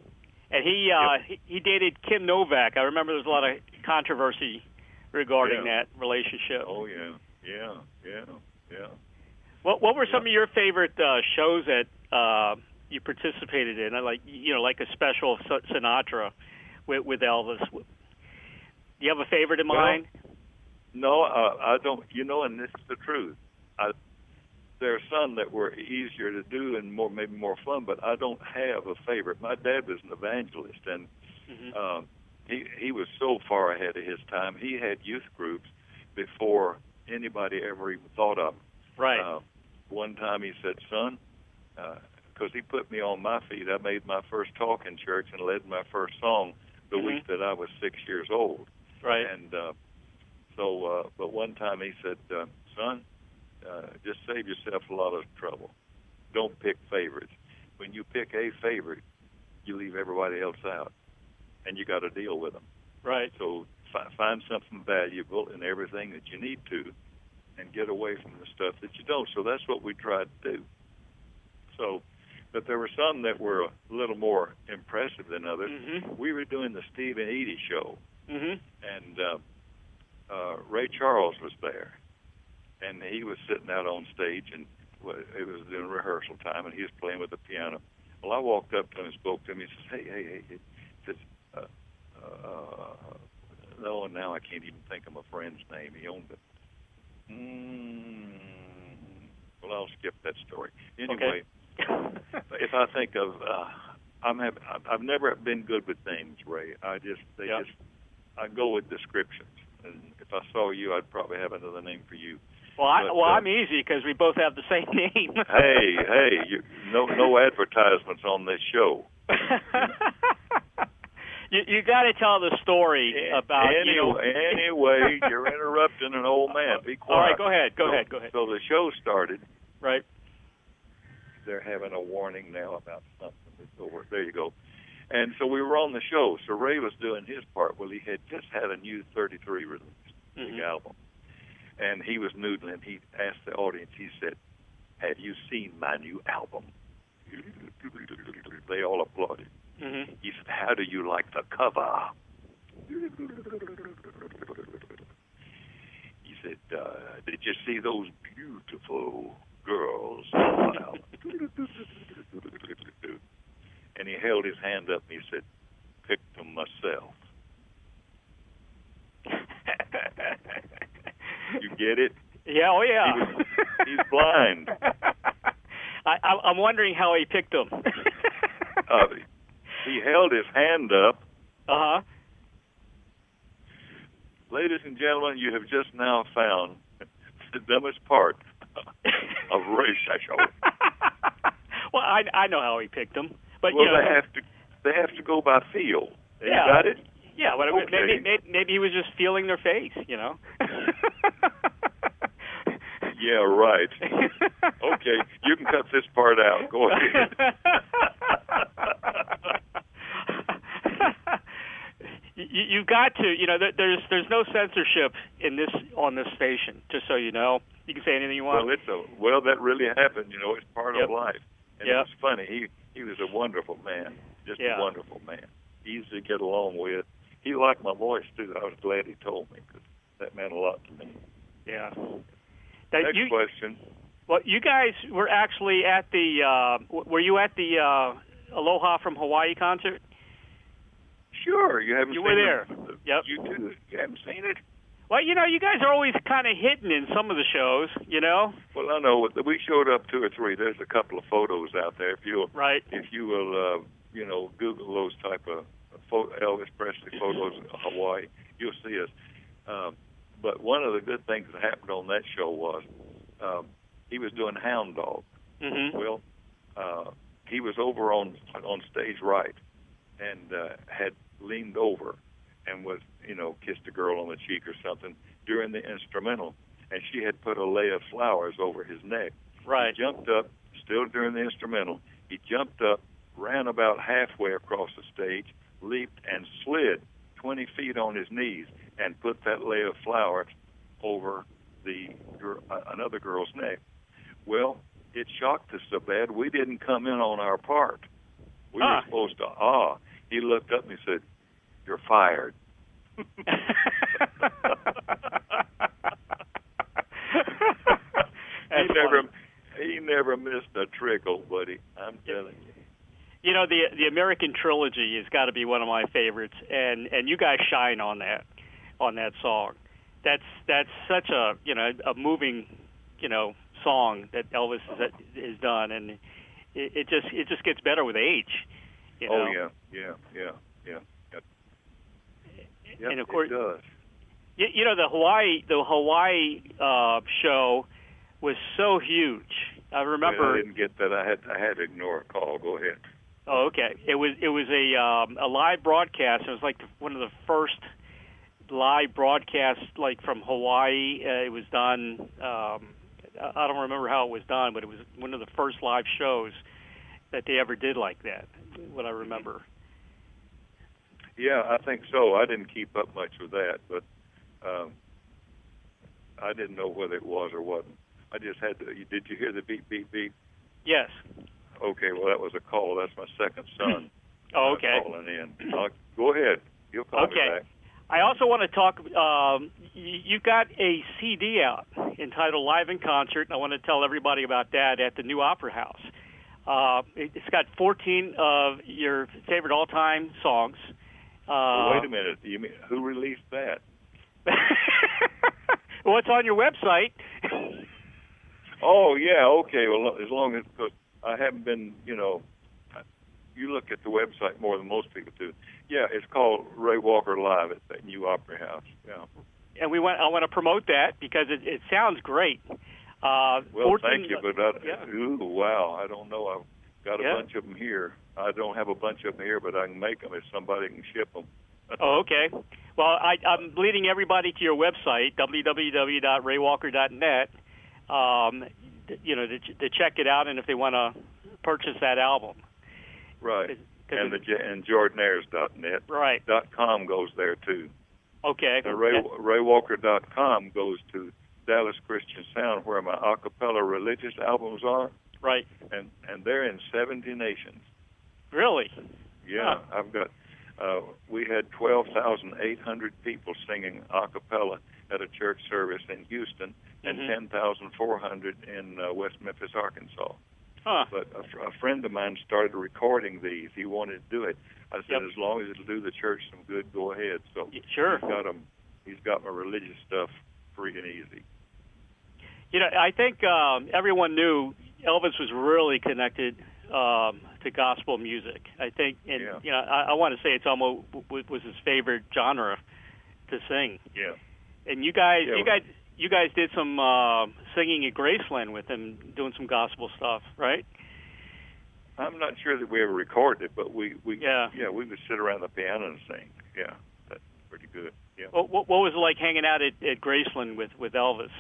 And he uh, Yep. he, he dated Kim Novak. I remember there was a lot of controversy regarding Yeah. that relationship. Oh yeah, yeah, yeah, yeah. What what were some Yeah. of your favorite uh, shows that uh, you participated in? Like you know, like a special of Sinatra with with Elvis. Do you have a favorite in Well, mind? No, uh, I don't. You know, and this is the truth. I, there are some that were easier to do and more, maybe more fun, but I don't have a favorite. My dad was an evangelist, and Mm-hmm. um, he he was so far ahead of his time. He had youth groups before anybody ever even thought of them. Right. Uh, one time he said, "Son," because uh, he put me on my feet. I made my first talk in church and led my first song the Mhm. week that I was six years old. Right. And uh, so, uh, but one time he said, uh, "Son, uh, just save yourself a lot of trouble. Don't pick favorites. When you pick a favorite, you leave everybody else out, and you got to deal with them. Right. So fi- find something valuable in everything that you need to, and get away from the stuff that you don't." So that's what we tried to do. So, but there were some that were a little more impressive than others. Mm-hmm. We were doing the Steve and Edie show, Mm-hmm. and uh, uh, Ray Charles was there, and he was sitting out on stage, and well, it was in rehearsal time, and he was playing with the piano. Well, I walked up to him and spoke to him. He says, "Hey, hey, hey," he says, uh, uh, "No, now I can't even think of my friend's name. He owned it." Mm, well, I'll skip that story. Anyway, Okay. if I think of, uh, I'm having, I've never been good with names, Ray. I just, they Yep. just, I go with descriptions. And if I saw you, I'd probably have another name for you. Well, I, But, well, uh, I'm easy because we both have the same name. Hey, hey, you, no, no advertisements on this show. you you got to tell the story about Any, you know. anyway, you're interrupting an old man. Be quiet. All right, go ahead. Go so, ahead. Go ahead. So the show started. Right. They're having a warning now about something that's over. There you go. And so we were on the show. So Ray was doing his part. Well, he had just had a new thirty-three release, big Mhm. album. And he was noodling. He asked the audience, he said, "Have you seen my new album?" They all applauded. Mm-hmm. He said, "How do you like the cover?" He said, uh, "Did you see those beautiful girls?" And he held his hand up and he said, "Picked them myself." You get it? Yeah. Oh, yeah. He was, he's blind. I, I, I'm wondering how he picked them. Uh, he held his hand up. Uh huh. Ladies and gentlemen, you have just now found the dumbest part of Ray Shasho. Well, I I know how he picked them, but Well, you know, they have to they have to go by feel. You Yeah. got it? yeah, but Okay. maybe, maybe maybe he was just feeling their face, you know. Yeah, right. Okay, you can cut this part out. Go ahead. you, you've got to, you know, there- there's there's no censorship in this on this station. Just so you know, you can say anything you want. Well, it's a well that really happened. You know, it's part Yep. of life. And Yep. it was funny. He he was a wonderful man, just Yeah. a wonderful man. Easy to get along with. He liked my voice too. I was glad he told me because that meant a lot to me. Yeah. That Next you, question. well, you guys were actually at the. Uh, w- were you at the uh, Aloha from Hawaii concert? Sure, you haven't You seen were there. it. Yep. You too. You haven't seen it? Well, you know, you guys are always kind of hidden in some of the shows, you know. Well, I know. We showed up two or three. There's a couple of photos out there. If you Right. if you will, uh, you know, Google those type of photo, Elvis Presley photos of Hawaii, you'll see us. Um, but one of the good things that happened on that show was um, he was doing Hound Dog. Mm-hmm. Well, uh, he was over on on stage right and uh, had leaned over and was, you know, kissed a girl on the cheek or something during the instrumental, and she had put a lei of flowers over his neck. Right. He jumped up, still during the instrumental. He jumped up, ran about halfway across the stage, leaped and slid twenty feet on his knees and put that lei of flowers over the gir- uh, another girl's neck. Well, it shocked us so bad we didn't come in on our part. We Ah. were supposed to ah. he looked up and he said, "You're fired." he never, he never missed a trick, old buddy. I'm telling you. You know, the the American Trilogy has got to be one of my favorites, and, and you guys shine on that on that song. That's that's such a you know a moving you know song that Elvis has, has done, and it, it just it just gets better with age. You know? Oh yeah, yeah, yeah, yeah. Yep. Yep, and of course, it does. You, you know the Hawaii the Hawaii uh, show was so huge. I remember. Well, I didn't get that. I had I had to ignore a call. Go ahead. Oh, okay. It was it was a um, a live broadcast. It was like one of the first live broadcasts, like from Hawaii. Uh, it was done. Um, I don't remember how it was done, but it was one of the first live shows that they ever did like that. What I remember. Yeah, I think so. I didn't keep up much with that, but um, I didn't know whether it was or wasn't. I just had to. Did you hear the beep beep beep? Yes. Okay, well, that was a call. That's my second son. Oh, okay. Uh, calling in. Uh, go ahead. You'll call okay. me back. I also want to talk. Um, y- you've got a C D out entitled "Live in Concert," and I want to tell everybody about that at the New Opera House. Uh, it, it's got fourteen of your favorite all-time songs. Uh, well, wait a minute. You mean who released that? Well, it's on your website. Oh yeah. Okay. Well, as long as because I haven't been, you know, you look at the website more than most people do. Yeah, it's called Ray Walker Live at the New Opera House. Yeah. And we want I want to promote that because it, it sounds great. Uh, well, fourteen, thank you, but I, yeah. ooh, wow, I don't know. I've got a yeah. bunch of them here. I don't have a bunch of them here, but I can make them if somebody can ship them. Oh, okay. Well, I, I'm leading everybody to your website, w w w dot ray walker dot net. Um, you know, to, to check it out, and if they want to purchase that album. Right. Cause, and cause the and Jordanes dot net. Right. Dot com goes there too. Okay. The Ray Ray Walker dot com goes to Dallas Christian Sound, where my a cappella religious albums are. Right. And and they're in seventy nations. Really? Yeah, huh. I've got. Uh, we had twelve thousand eight hundred people singing a cappella at a church service in Houston, and mm-hmm. ten thousand four hundred in uh, West Memphis, Arkansas. Huh. But a, fr- a friend of mine started recording these. He wanted to do it. I said, yep. as long as it'll do the church some good, go ahead. So sure. he's got 'em, he's got my religious stuff free and easy. You know, I think um, everyone knew Elvis was really connected um, to gospel music. I think, and yeah. you know, I, I want to say it's almost was his favorite genre to sing. Yeah. And you guys, yeah, you guys, you guys did some uh, singing at Graceland with him, doing some gospel stuff, right? I'm not sure that we ever recorded it, but we, we yeah, yeah, we would sit around the piano and sing. Yeah, that's pretty good. Yeah. What, what, what was it like hanging out at, at Graceland with, with Elvis?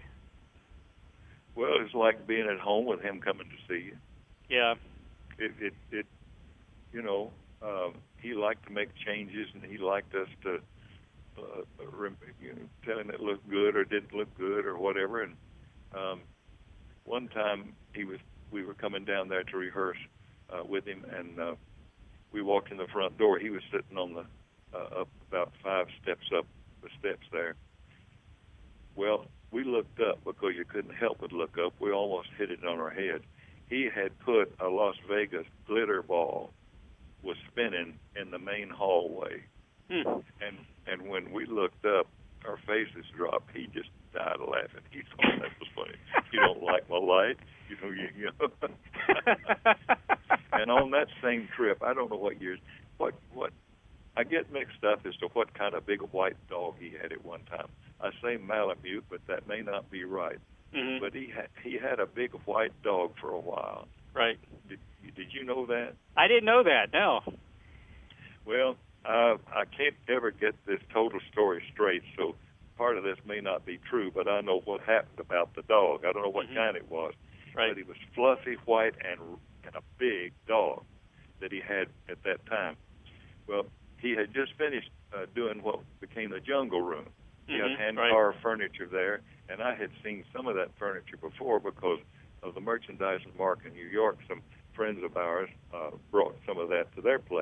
Well, it's like being at home with him coming to see you. Yeah. It, it, it you know, um, he liked to make changes, and he liked us to uh, you know, tell him it looked good or didn't look good or whatever. And um, one time he was, we were coming down there to rehearse uh, with him, and uh, we walked in the front door. He was sitting on the uh, up about five steps up the steps there. Well, we looked up because you couldn't help but look up. We almost hit it on our head. He had put a Las Vegas glitter ball was spinning in the main hallway. Hmm. And and when we looked up, our faces dropped. He just died laughing. He thought that was funny. You don't like my light? You know, you, you know. And on that same trip, I don't know what years, what, what, I get mixed up as to what kind of big white dog he had at one time. I say Malamute, but that may not be right. Mm-hmm. But he had, he had a big white dog for a while. Right. Did, did you know that? I didn't know that, no. Well, uh, I can't ever get this total story straight, so part of this may not be true, but I know what happened about the dog. I don't know what mm-hmm. kind it was. Right. But he was fluffy, white, and, and a big dog that he had at that time. Well, he had just finished uh, doing what became the Jungle Room. He mm-hmm. had hand right. carved furniture there, and I had seen some of that furniture before because of the merchandising mark in New York. Some friends of ours uh, brought some of that to their place.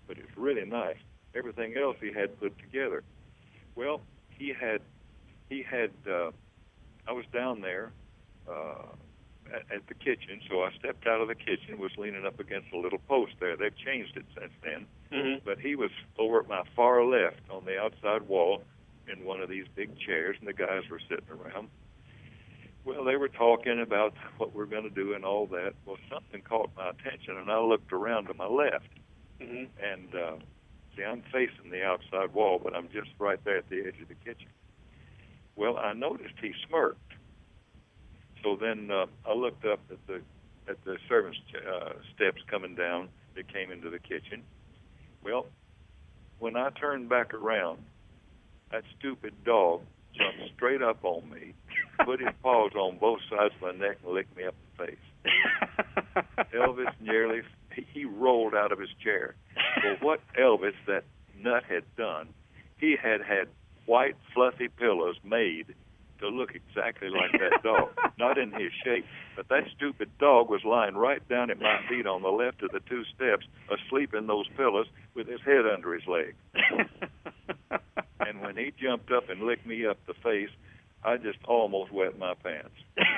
but it's really nice. Everything else he had put together. Well, he had, he had. Uh, I was down there uh, at, at the kitchen, so I stepped out of the kitchen, was leaning up against a little post there. They've changed it since then. Mm-hmm. But he was over at my far left on the outside wall in one of these big chairs, and the guys were sitting around. Well, they were talking about what we're going to do and all that. Well, something caught my attention, and I looked around to my left. Mm-hmm. And, uh, see, I'm facing the outside wall, but I'm just right there at the edge of the kitchen. Well, I noticed he smirked. So then uh, I looked up at the at the servants' uh, steps coming down that came into the kitchen. Well, when I turned back around, that stupid dog jumped straight up on me, put his paws on both sides of my neck, and licked me up the face. Elvis nearly, he, he rolled out of his chair. Well, what Elvis, that nut, had done, he had had white, fluffy pillows made to look exactly like that dog. Not in his shape, but that stupid dog was lying right down at my feet on the left of the two steps, asleep in those pillows with his head under his leg. And when he jumped up and licked me up the face, I just almost wet my pants.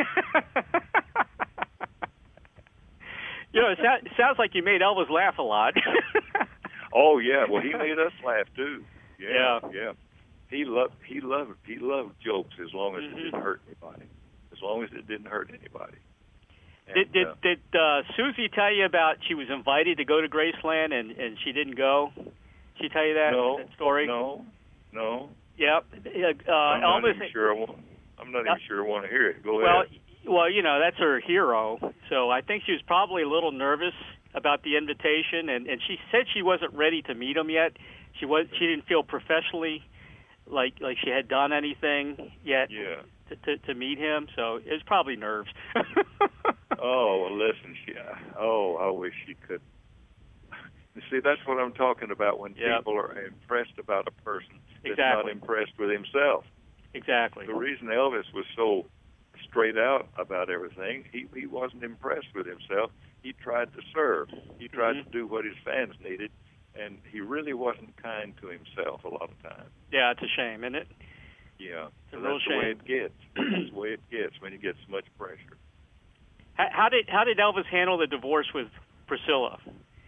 You know, it, so- it sounds like you made Elvis laugh a lot. Oh, yeah. Well, he made us laugh, too. Yeah, Yeah. yeah. He loved he loved he loved jokes as long as Mm-hmm. it didn't hurt anybody. As long as it didn't hurt anybody. And, Did did uh, did uh, Susie tell you about she was invited to go to Graceland and and she didn't go? She tell you that, no, that story? No, no. Yep. Uh, I'm not Elvis. even sure. I want, I'm not Uh, even sure I want to hear it. Go Well, ahead. well, you know, that's her hero. So I think she was probably a little nervous about the invitation, and and she said she wasn't ready to meet him yet. She was. She didn't feel professionally like like she had done anything yet Yeah. to, to to meet him. So it was probably nerves. Oh, well, listen. She, oh, I wish she could. You see, that's what I'm talking about when Yep. people are impressed about a person that's Exactly. not impressed with himself. Exactly. The reason Elvis was so straight out about everything, he, he wasn't impressed with himself. He tried to serve. He tried Mhm. to do what his fans needed, and he really wasn't kind to himself a lot of times. Yeah, it's a shame, isn't it? Yeah, It's a so real that's the way shame. it gets. That's the way it gets when you get so much pressure. How, how did how did Elvis handle the divorce with Priscilla?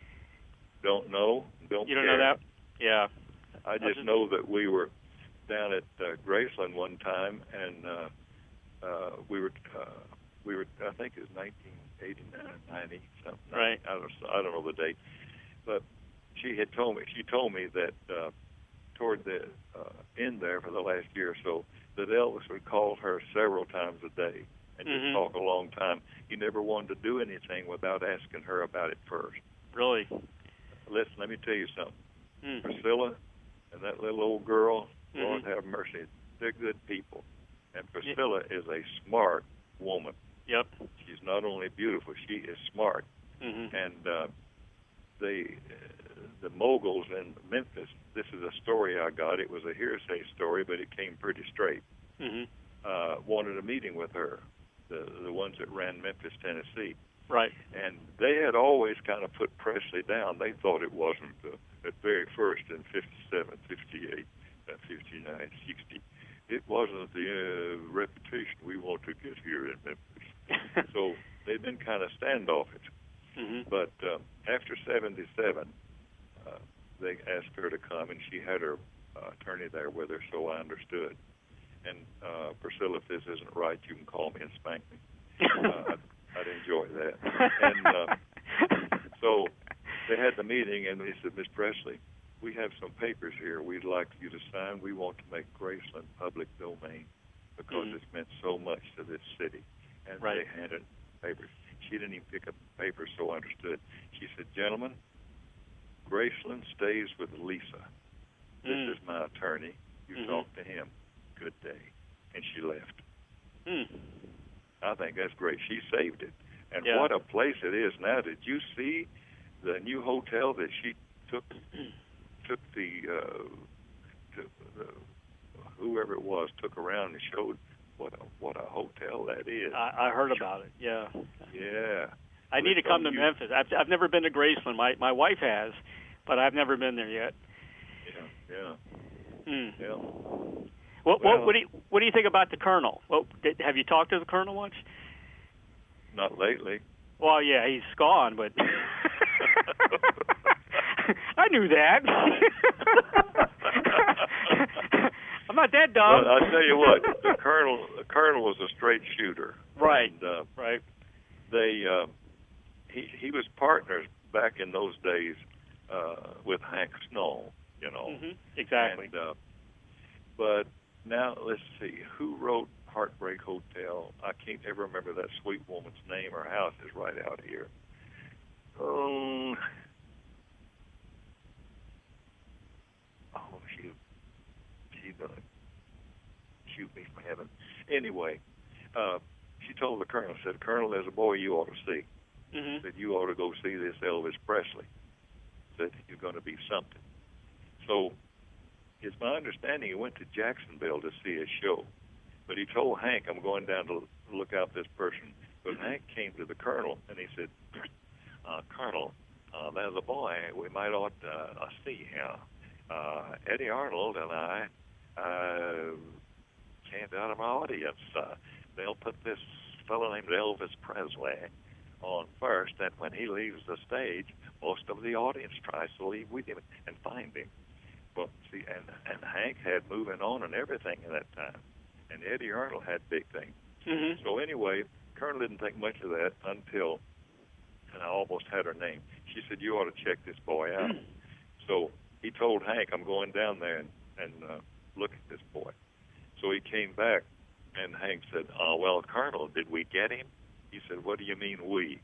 Don't know. Don't You don't care. know that? Yeah. I just just- know that we were down at uh, Graceland one time, and uh, uh, we were uh, we were I think it was nineteen eighty-nine, ninety something. Right. I don't I don't know the date, but she had told me she told me that uh, toward the uh, end there for the last year or so that Elvis would call her several times a day and Mhm. just talk a long time. He never wanted to do anything without asking her about it first. Really? Listen, let me tell you something. Mm. Priscilla and that little old girl, Mhm. Lord have mercy, they're good people. And Priscilla is a smart woman. Yep. She's not only beautiful, she is smart. Mhm. And uh, they, uh, the moguls in Memphis, this is a story I got. It was a hearsay story, but it came pretty straight. Mhm. Uh, wanted a meeting with her, the the ones that ran Memphis, Tennessee. Right. And they had always kind of put Presley down. They thought it wasn't uh, at very first in fifty-seven, fifty-eight, uh, fifty-nine, sixty. It wasn't the uh, reputation we want to get here in Memphis. So they've been kind of standoffish. Mhm. But uh, after seventy-seven, uh, they asked her to come, and she had her uh, attorney there with her, so I understood. And uh, Priscilla, if this isn't right, you can call me and spank me. Uh, I'd, I'd enjoy that. And uh, so they had the meeting, and they said, Miss Presley, we have some papers here we'd like you to sign. We want to make Graceland public domain because Mhm. it's meant so much to this city. And Right. they handed papers. She didn't even pick up the papers, so I understood. She said, gentlemen, Graceland stays with Lisa. This Mm. is my attorney. You Mhm. talk to him. Good day. And she left. Mm. I think that's great. She saved it. And Yeah. what a place it is now. Did you see the new hotel that she took took the, uh, to, the whoever it was took around and showed what a, what a hotel that is. I, I heard about it. Yeah. Yeah. I need to It's come to on you- Memphis. I've I've never been to Graceland. My my wife has, but I've never been there yet. Yeah, yeah. Hmm. Yeah. What, Well, what, what do you what do you think about the Colonel? Well, did, have you talked to the Colonel much? Not lately. Well, yeah, he's gone, but I knew that. I'm not that dumb. Well, I tell you what, the Colonel, the Colonel was a straight shooter. Right. And, uh, right. They, uh, he he was partners back in those days uh, with Hank Snow. You know. Mm-hmm. Exactly. And, uh, but now let's see who wrote Heartbreak Hotel. I can't ever remember that sweet woman's name. Her house is right out here. Um, oh, she, she's gonna shoot me from heaven. Anyway, uh, she told the Colonel, said, Colonel, there's a boy you ought to see. Mm-hmm. Said, you ought to go see this Elvis Presley. Said, he's going to be something. So, it's my understanding he went to Jacksonville to see a show. But he told Hank, I'm going down to look out this person. But Hank came to the Colonel, and he said, uh, Colonel, uh, there's a boy we might ought to uh, see here. Uh, Eddie Arnold and I uh, came out of our audience. Uh, they'll put this fellow named Elvis Presley on first, and when he leaves the stage, most of the audience tries to leave with him and find him. Well, see, and, and Hank had moving on and everything at that time. And Eddie Arnold had big things. Mm-hmm. So anyway, Colonel didn't think much of that until, and I almost had her name. She said, you ought to check this boy out. So he told Hank, I'm going down there and, and uh, look at this boy. So he came back, and Hank said, oh, well, Colonel, did we get him? He said, what do you mean we?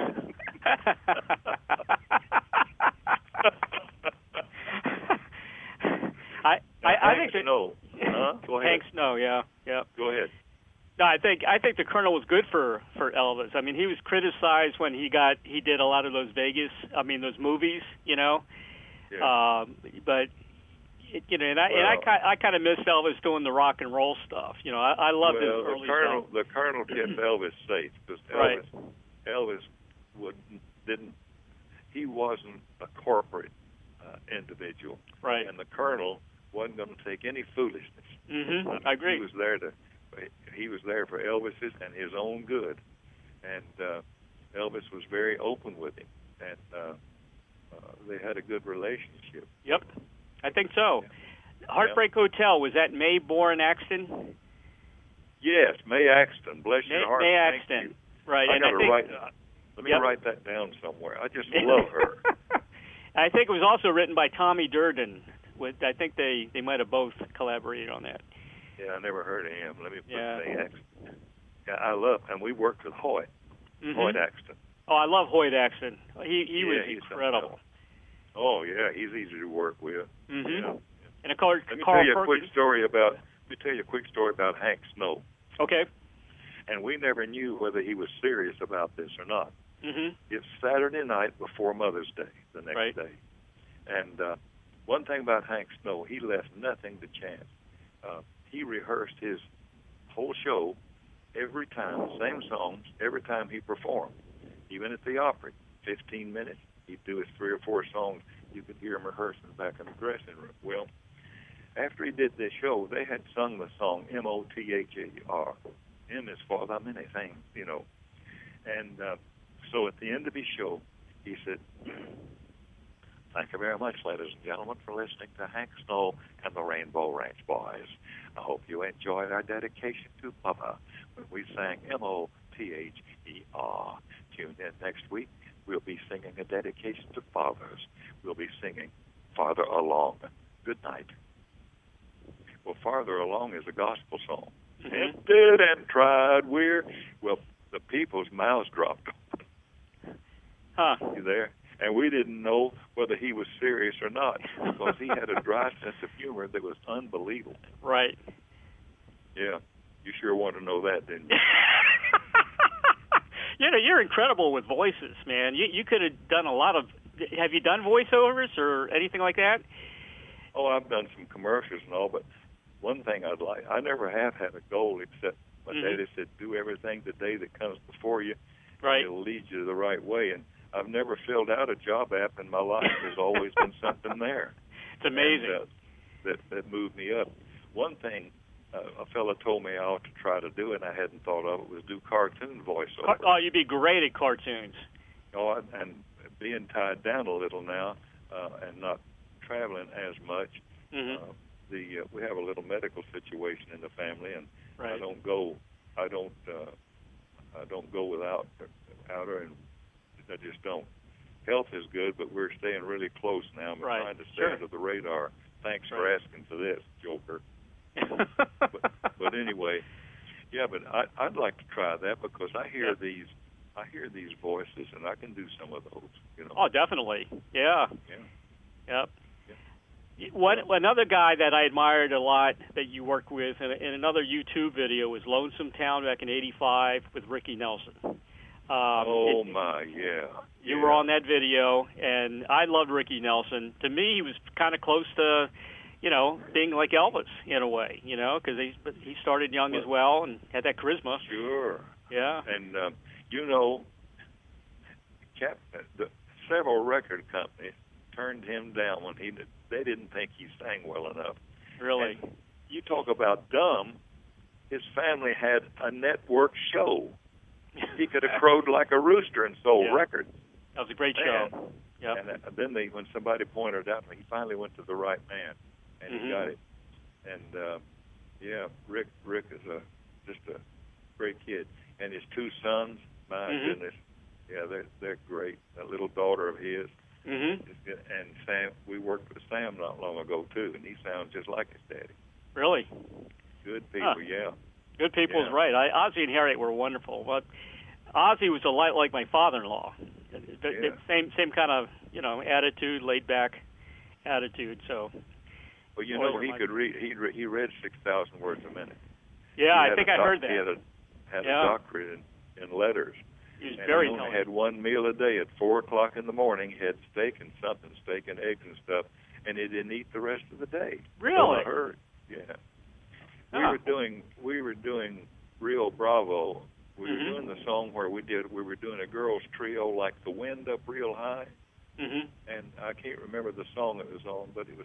I, I, I think that, Snow. Huh? Go ahead. Hank Snow, yeah, yeah. Go ahead. No, I think I think the Colonel was good for, for Elvis. I mean, he was criticized when he got he did a lot of those Vegas, I mean, those movies, you know. Yeah. Um, but it, you know, and I well, and I kind I kind of miss Elvis doing the rock and roll stuff. You know, I, I loved well, his the early Colonel, stuff. the Colonel kept Elvis safe because Elvis, Right. Elvis would didn't. He wasn't a corporate uh, individual, Right. and the Colonel wasn't going to take any foolishness. Mm-hmm. I agree. He was there to. He was there for Elvis's and his own good, and uh, Elvis was very open with him, and uh, uh, they had a good relationship. Yep, I think so. Yeah. Heartbreak yeah. Hotel, was that Mae Boren Axton? Yes, Mae Axton. Bless Mae, your heart. Mae Thank Axton. you. Right. I and got to I think, write. Uh, let me yep. write that down somewhere. I just love her. I think it was also written by Tommy Durden. With I think they, they might have both collaborated on that. Yeah, I never heard of him. Let me put Yeah. Mae Axton. Yeah, I love, and we worked with Hoyt. Mm-hmm. Hoyt Axton. Oh, I love Hoyt Axton. He he Yeah, was he's incredible. Oh yeah, he's easy to work with. Mm-hmm. Yeah. And of course, Let me Carl tell you a Perkins. quick story about. Let me tell you a quick story about Hank Snow. Okay. And we never knew whether he was serious about this or not. Mm-hmm. It's Saturday night before Mother's Day, the next Right. day. And uh, one thing about Hank Snow, he left nothing to chance. Uh, he rehearsed his whole show every time, the same songs, every time he performed. Even at the Opry, fifteen minutes, he'd do his three or four songs. You could hear him rehearsing back in the dressing room. Well, after he did this show, they had sung the song M O T H A R. M is for the many things, you know. And uh, so at the end of his show, he said, thank you very much, ladies and gentlemen, for listening to Hank Snow and the Rainbow Ranch Boys. I hope you enjoyed our dedication to Bubba when we sang M O T H E R. Tune in next week. We'll be singing a dedication to fathers. We'll be singing Farther Along. Good night. Well, Farther Along is a gospel song. Mm-hmm. And did and tried we're, well, the people's mouths dropped open. Huh. You there? And we didn't know whether he was serious or not because he had a dry sense of humor that was unbelievable. Right. Yeah. You sure want to know that, didn't you? You know, you're incredible with voices, man. You you could have done a lot of. Have you done voiceovers or anything like that? Oh, I've done some commercials and all, but one thing I'd like, I never have had a goal except my Mhm. daddy said, do everything the day that comes before you. Right. It'll lead you the right way. And I've never filled out a job app in my life. There's always been something there. It's amazing. And, uh, that, that moved me up. One thing uh, a fellow told me I ought to try to do, and I hadn't thought of it, was do cartoon voiceover. Car- oh, you'd be great at cartoons. Oh, and being tied down a little now uh, and not traveling as much, Mm-hmm. uh, the uh, we have a little medical situation in the family, and right. I don't go, I don't, uh, I don't go without without her, and I just don't. Health is good, but we're staying really close now. I'm right. trying to stay sure. under the radar. Thanks right. for asking for this, Joker. but, but anyway, yeah, but I, I'd like to try that because I hear yeah. these, I hear these voices, and I can do some of those. You know. Oh, definitely. Yeah. Yeah. Yep. One, another guy that I admired a lot that you worked with in, in another YouTube video was Lonesome Town back in eighty-five with Ricky Nelson. Um, oh, it, my, yeah. You yeah. were on that video, and I loved Ricky Nelson. To me, he was kind of close to, you know, being like Elvis in a way, you know, because he, he started young well, as well and had that charisma. Sure. Yeah. And, um, you know, Cap, the, several record companies turned him down when he did. They didn't think he sang well enough. Really? And you talk about dumb. His family had a network show. He could have crowed like a rooster and sold yeah. records. That was a great and, show. Yep. And uh, then they, when somebody pointed out, he finally went to the right man, and mm-hmm. he got it. And uh, yeah, Rick Rick is a just a great kid, and his two sons. My mm-hmm. goodness, yeah, they're they're great. That little daughter of his. Mm-hmm. And Sam, we worked with Sam not long ago too, and he sounds just like his daddy. Really? Good people, huh. yeah. Good people yeah. is right. I, Ozzy and Harriet were wonderful, but Ozzy was a lot like my father-in-law. The, the yeah. same same kind of you know attitude, laid back attitude. So. Well, you know, he could read. He re, he read six thousand words a minute. Yeah, I think I doc, heard that. He had a had yeah. a doctorate in, in letters. He was and very he only intelligent. had one meal a day at four o'clock in the morning. He had steak and something, steak and eggs and stuff, and he didn't eat the rest of the day. Really? So I heard. Yeah. We oh. were doing we were doing Rio Bravo. We mm-hmm. were doing the song where we did we were doing a girls trio like The Wind Up Real High, mm-hmm. and I can't remember the song it was on, but it was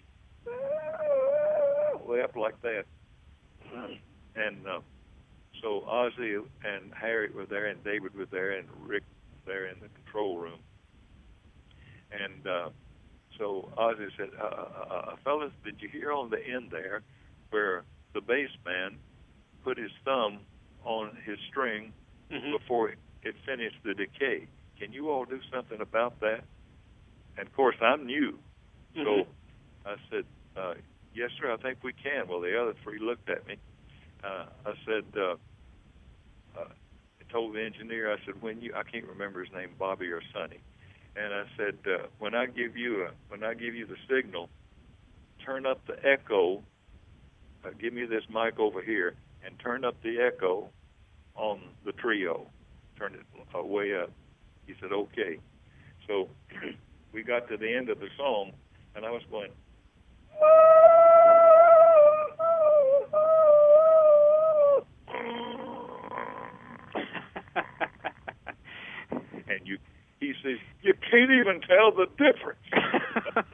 way up like that. And uh, so Ozzy and Harriet were there, and David was there, and Rick was there in the control room. And uh, so Ozzy said, uh, uh, uh, fellas, did you hear on the end there where the bass man put his thumb on his string mm-hmm. before it finished the decay? Can you all do something about that? And, of course, I'm new. Mm-hmm. So I said, uh, yes, sir, I think we can. Well, the other three looked at me. Uh, I said, uh, uh, I told the engineer, I said, when you, I can't remember his name, Bobby or Sonny, and I said, uh, when I give you a, when I give you the signal, turn up the echo. Uh, give me this mic over here and turn up the echo on the trio. Turn it uh, way up. He said, okay. So we got to the end of the song, and I was going. And you, he says, you can't even tell the difference.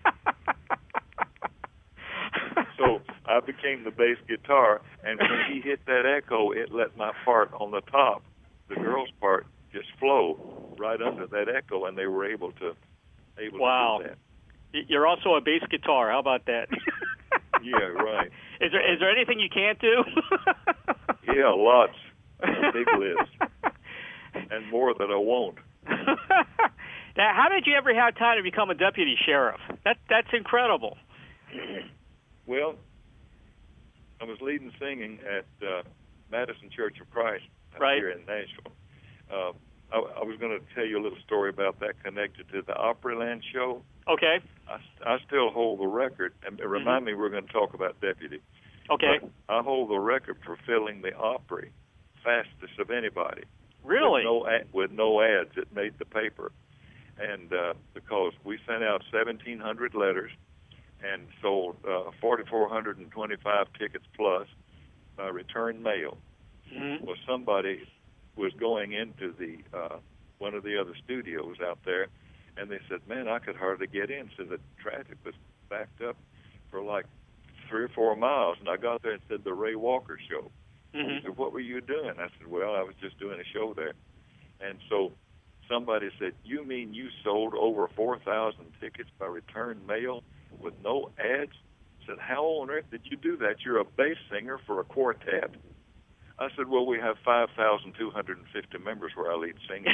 So I became the bass guitar, and when he hit that echo, it let my part on the top, the girls' part, just flow right under that echo, and they were able to able wow. to do that. You're also a bass guitar. How about that? Yeah, right. Is there is there anything you can't do? Yeah, lots. A big list. And more that I won't. Now, how did you ever have time to become a deputy sheriff? That That's incredible. Well, I was leading singing at uh, Madison Church of Christ right. here in Nashville. Uh, I, I was going to tell you a little story about that connected to the Opryland show. Okay. I, I still hold the record. And remind mm-hmm. me, we're going to talk about deputy. Okay. But I hold the record for filling the Opry fastest of anybody. Really? With no, ad, with no ads. It made the paper. And uh, because we sent out seventeen hundred letters and sold uh, four thousand four hundred twenty-five tickets plus by return mail. Mm-hmm. Well, somebody was going into the uh, one of the other studios out there, and they said, man, I could hardly get in. So the traffic was backed up for like three or four miles. And I got there and said, the Ray Walker Show. Mm-hmm. He said, what were you doing? I said, well, I was just doing a show there. And so somebody said, you mean you sold over four thousand tickets by return mail with no ads? I said, how on earth did you do that? You're a bass singer for a quartet. I said, well, we have five thousand two hundred fifty members where I lead singing.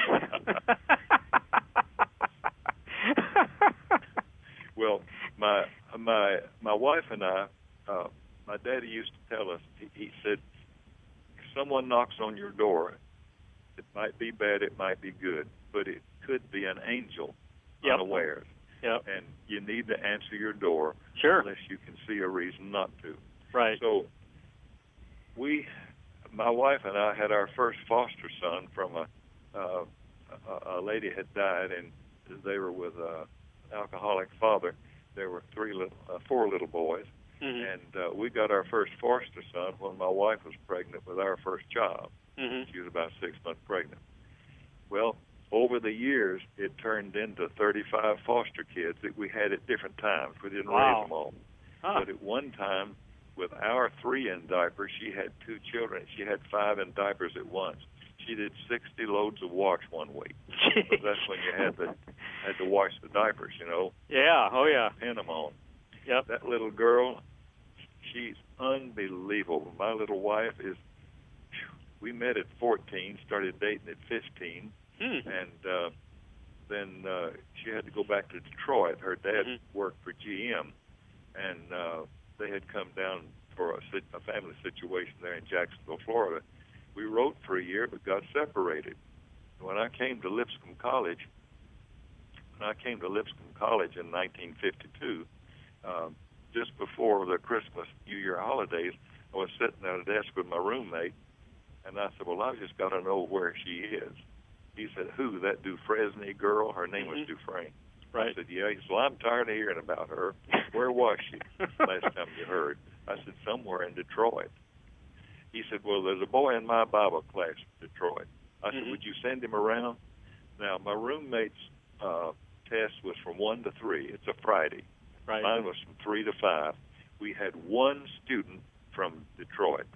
Well, my my my wife and I, uh, my daddy used to tell us, he, he said, if someone knocks on your door, it might be bad, it might be good, but it could be an angel yep. unawares. Yep. And you need to answer your door sure. unless you can see a reason not to. Right. So we, my wife and I, had our first foster son from a, uh, a, a lady had died, and they were with an alcoholic father. There were three, little, uh, four little boys, mm-hmm. and uh, we got our first foster son when my wife was pregnant with our first child. Mm-hmm. She was about six months pregnant. Well, over the years, it turned into thirty-five foster kids that we had at different times. We didn't wow. raise them all. Huh. But at one time, with our three in diapers, she had two children. She had five in diapers at once. She did sixty loads of wash one week. But that's when you had to had to wash the diapers, you know. Yeah. Oh yeah. Pin them on. Yep. That little girl, she's unbelievable. My little wife is. We met at fourteen, started dating at fifteen. Hmm. And uh, then uh, she had to go back to Detroit. Her dad mm-hmm. worked for G M, and uh, they had come down for a, a family situation there in Jacksonville, Florida. We wrote for a year, but got separated. When I came to Lipscomb College, when I came to Lipscomb College in nineteen fifty-two, uh, just before the Christmas New Year holidays, I was sitting at a desk with my roommate, and I said, well, I've just got to know where she is. He said, who, that Dufresne girl? Her name mm-hmm. was Dufresne. Right. I said, yeah. He said, well, I'm tired of hearing about her. Where was she last time you heard? I said, somewhere in Detroit. He said, well, there's a boy in my Bible class in Detroit. I mm-hmm. said, would you send him around? Now, my roommate's uh, test was from one to three. It's a Friday. Right. Mine was from three to five. We had one student from Detroit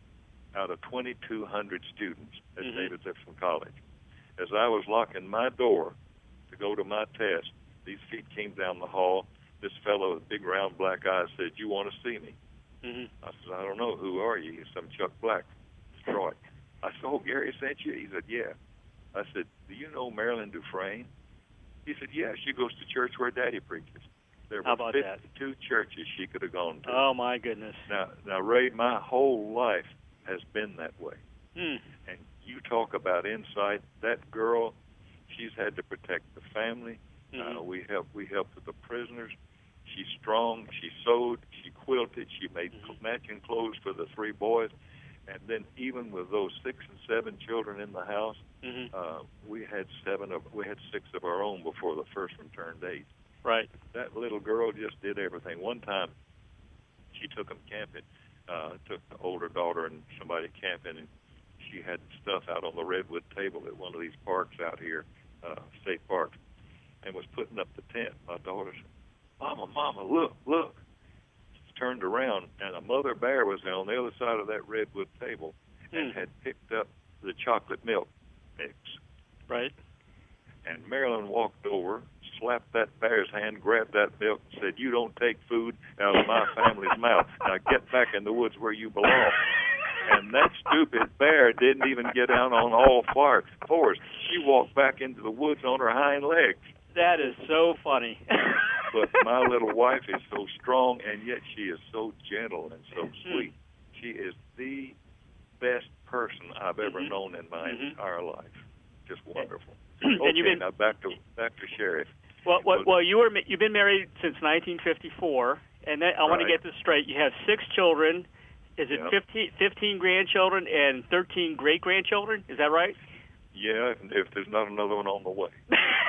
out of twenty-two hundred students at mm-hmm. David Lipscomb College. As I was locking my door to go to my test, these feet came down the hall. This fellow with big round black eyes said, you want to see me? Mm-hmm. I said, I don't know. Who are you? He's some Chuck Black, Detroit. I said, oh, Gary sent you? He said, yeah. I said, do you know Marilyn Dufresne? He said, yeah, she goes to church where Daddy preaches. There How were about fifty-two that? churches she could have gone to. Oh, my goodness. Now, now, Ray, my whole life has been that way. Hmm. And you talk about insight. That girl, she's had to protect the family. Mm-hmm. Uh, we helped. We helped with the prisoners. She's strong. She sewed. She quilted. She made mm-hmm. matching clothes for the three boys. And then, even with those six and seven children in the house, mm-hmm. uh, we had seven of. We had six of our own before the first one turned eight. Right. That little girl just did everything. One time, she took them camping. Uh, took the older daughter and somebody camping, and she had stuff out on the redwood table at one of these parks out here, uh, state parks, and was putting up the tent. My daughter said, Mama, Mama, look, look. She turned around, and a mother bear was on the other side of that redwood table and mm. had picked up the chocolate milk mix. Right. And Marilyn walked over, slapped that bear's hand, grabbed that milk, and said, you don't take food out of my family's mouth. Now get back in the woods where you belong. And that stupid bear didn't even get down on all fours. She walked back into the woods on her hind legs. That is so funny. But my little wife is so strong, and yet she is so gentle and so sweet. She is the best person I've ever mm-hmm. known in my mm-hmm. entire life. Just wonderful. Okay, and you've been, now back to back to Sheriff. Well, well, well, you were you've been married since nineteen fifty-four, and then I want right. to get this straight. You have six children. Is it yep. fifteen, fifteen grandchildren and thirteen great grandchildren? Is that right? Yeah, if there's not another one on the way.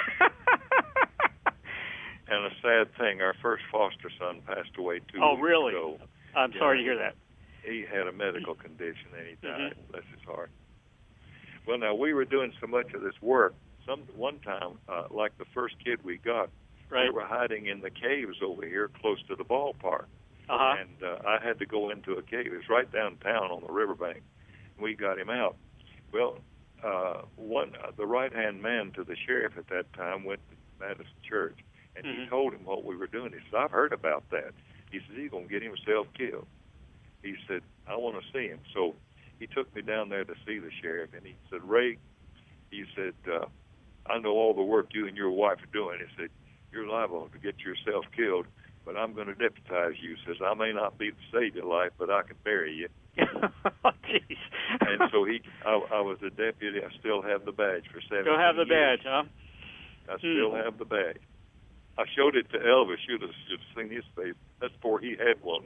And a sad thing, our first foster son passed away two oh, weeks really? ago. I'm yeah, sorry to hear that. He had a medical condition and he died. Mm-hmm. Bless his heart. Well, now, we were doing so much of this work, some one time, uh, like the first kid we got, Right. they were hiding in the caves over here close to the ballpark. Uh-huh. And uh, I had to go into a cave. It was right downtown on the riverbank. We got him out. Well, uh, one uh, the right-hand man to the sheriff at that time went to Madison Church, and Mhm. he told him what we were doing. He said, I've heard about that. He said, he's going to get himself killed. He said, I want to see him. So he took me down there to see the sheriff, and he said, Ray, he said, uh, I know all the work you and your wife are doing. He said, you're liable to get yourself killed, but I'm going to deputize you. He says, I may not be the sage of life, but I can bury you. Oh, jeez. And so he, I, I was a deputy. I still have the badge for seventeen Still have the years. badge, huh? I still Hmm. have the badge. I showed it to Elvis. You'd have, you'd have seen his face. That's before he had one.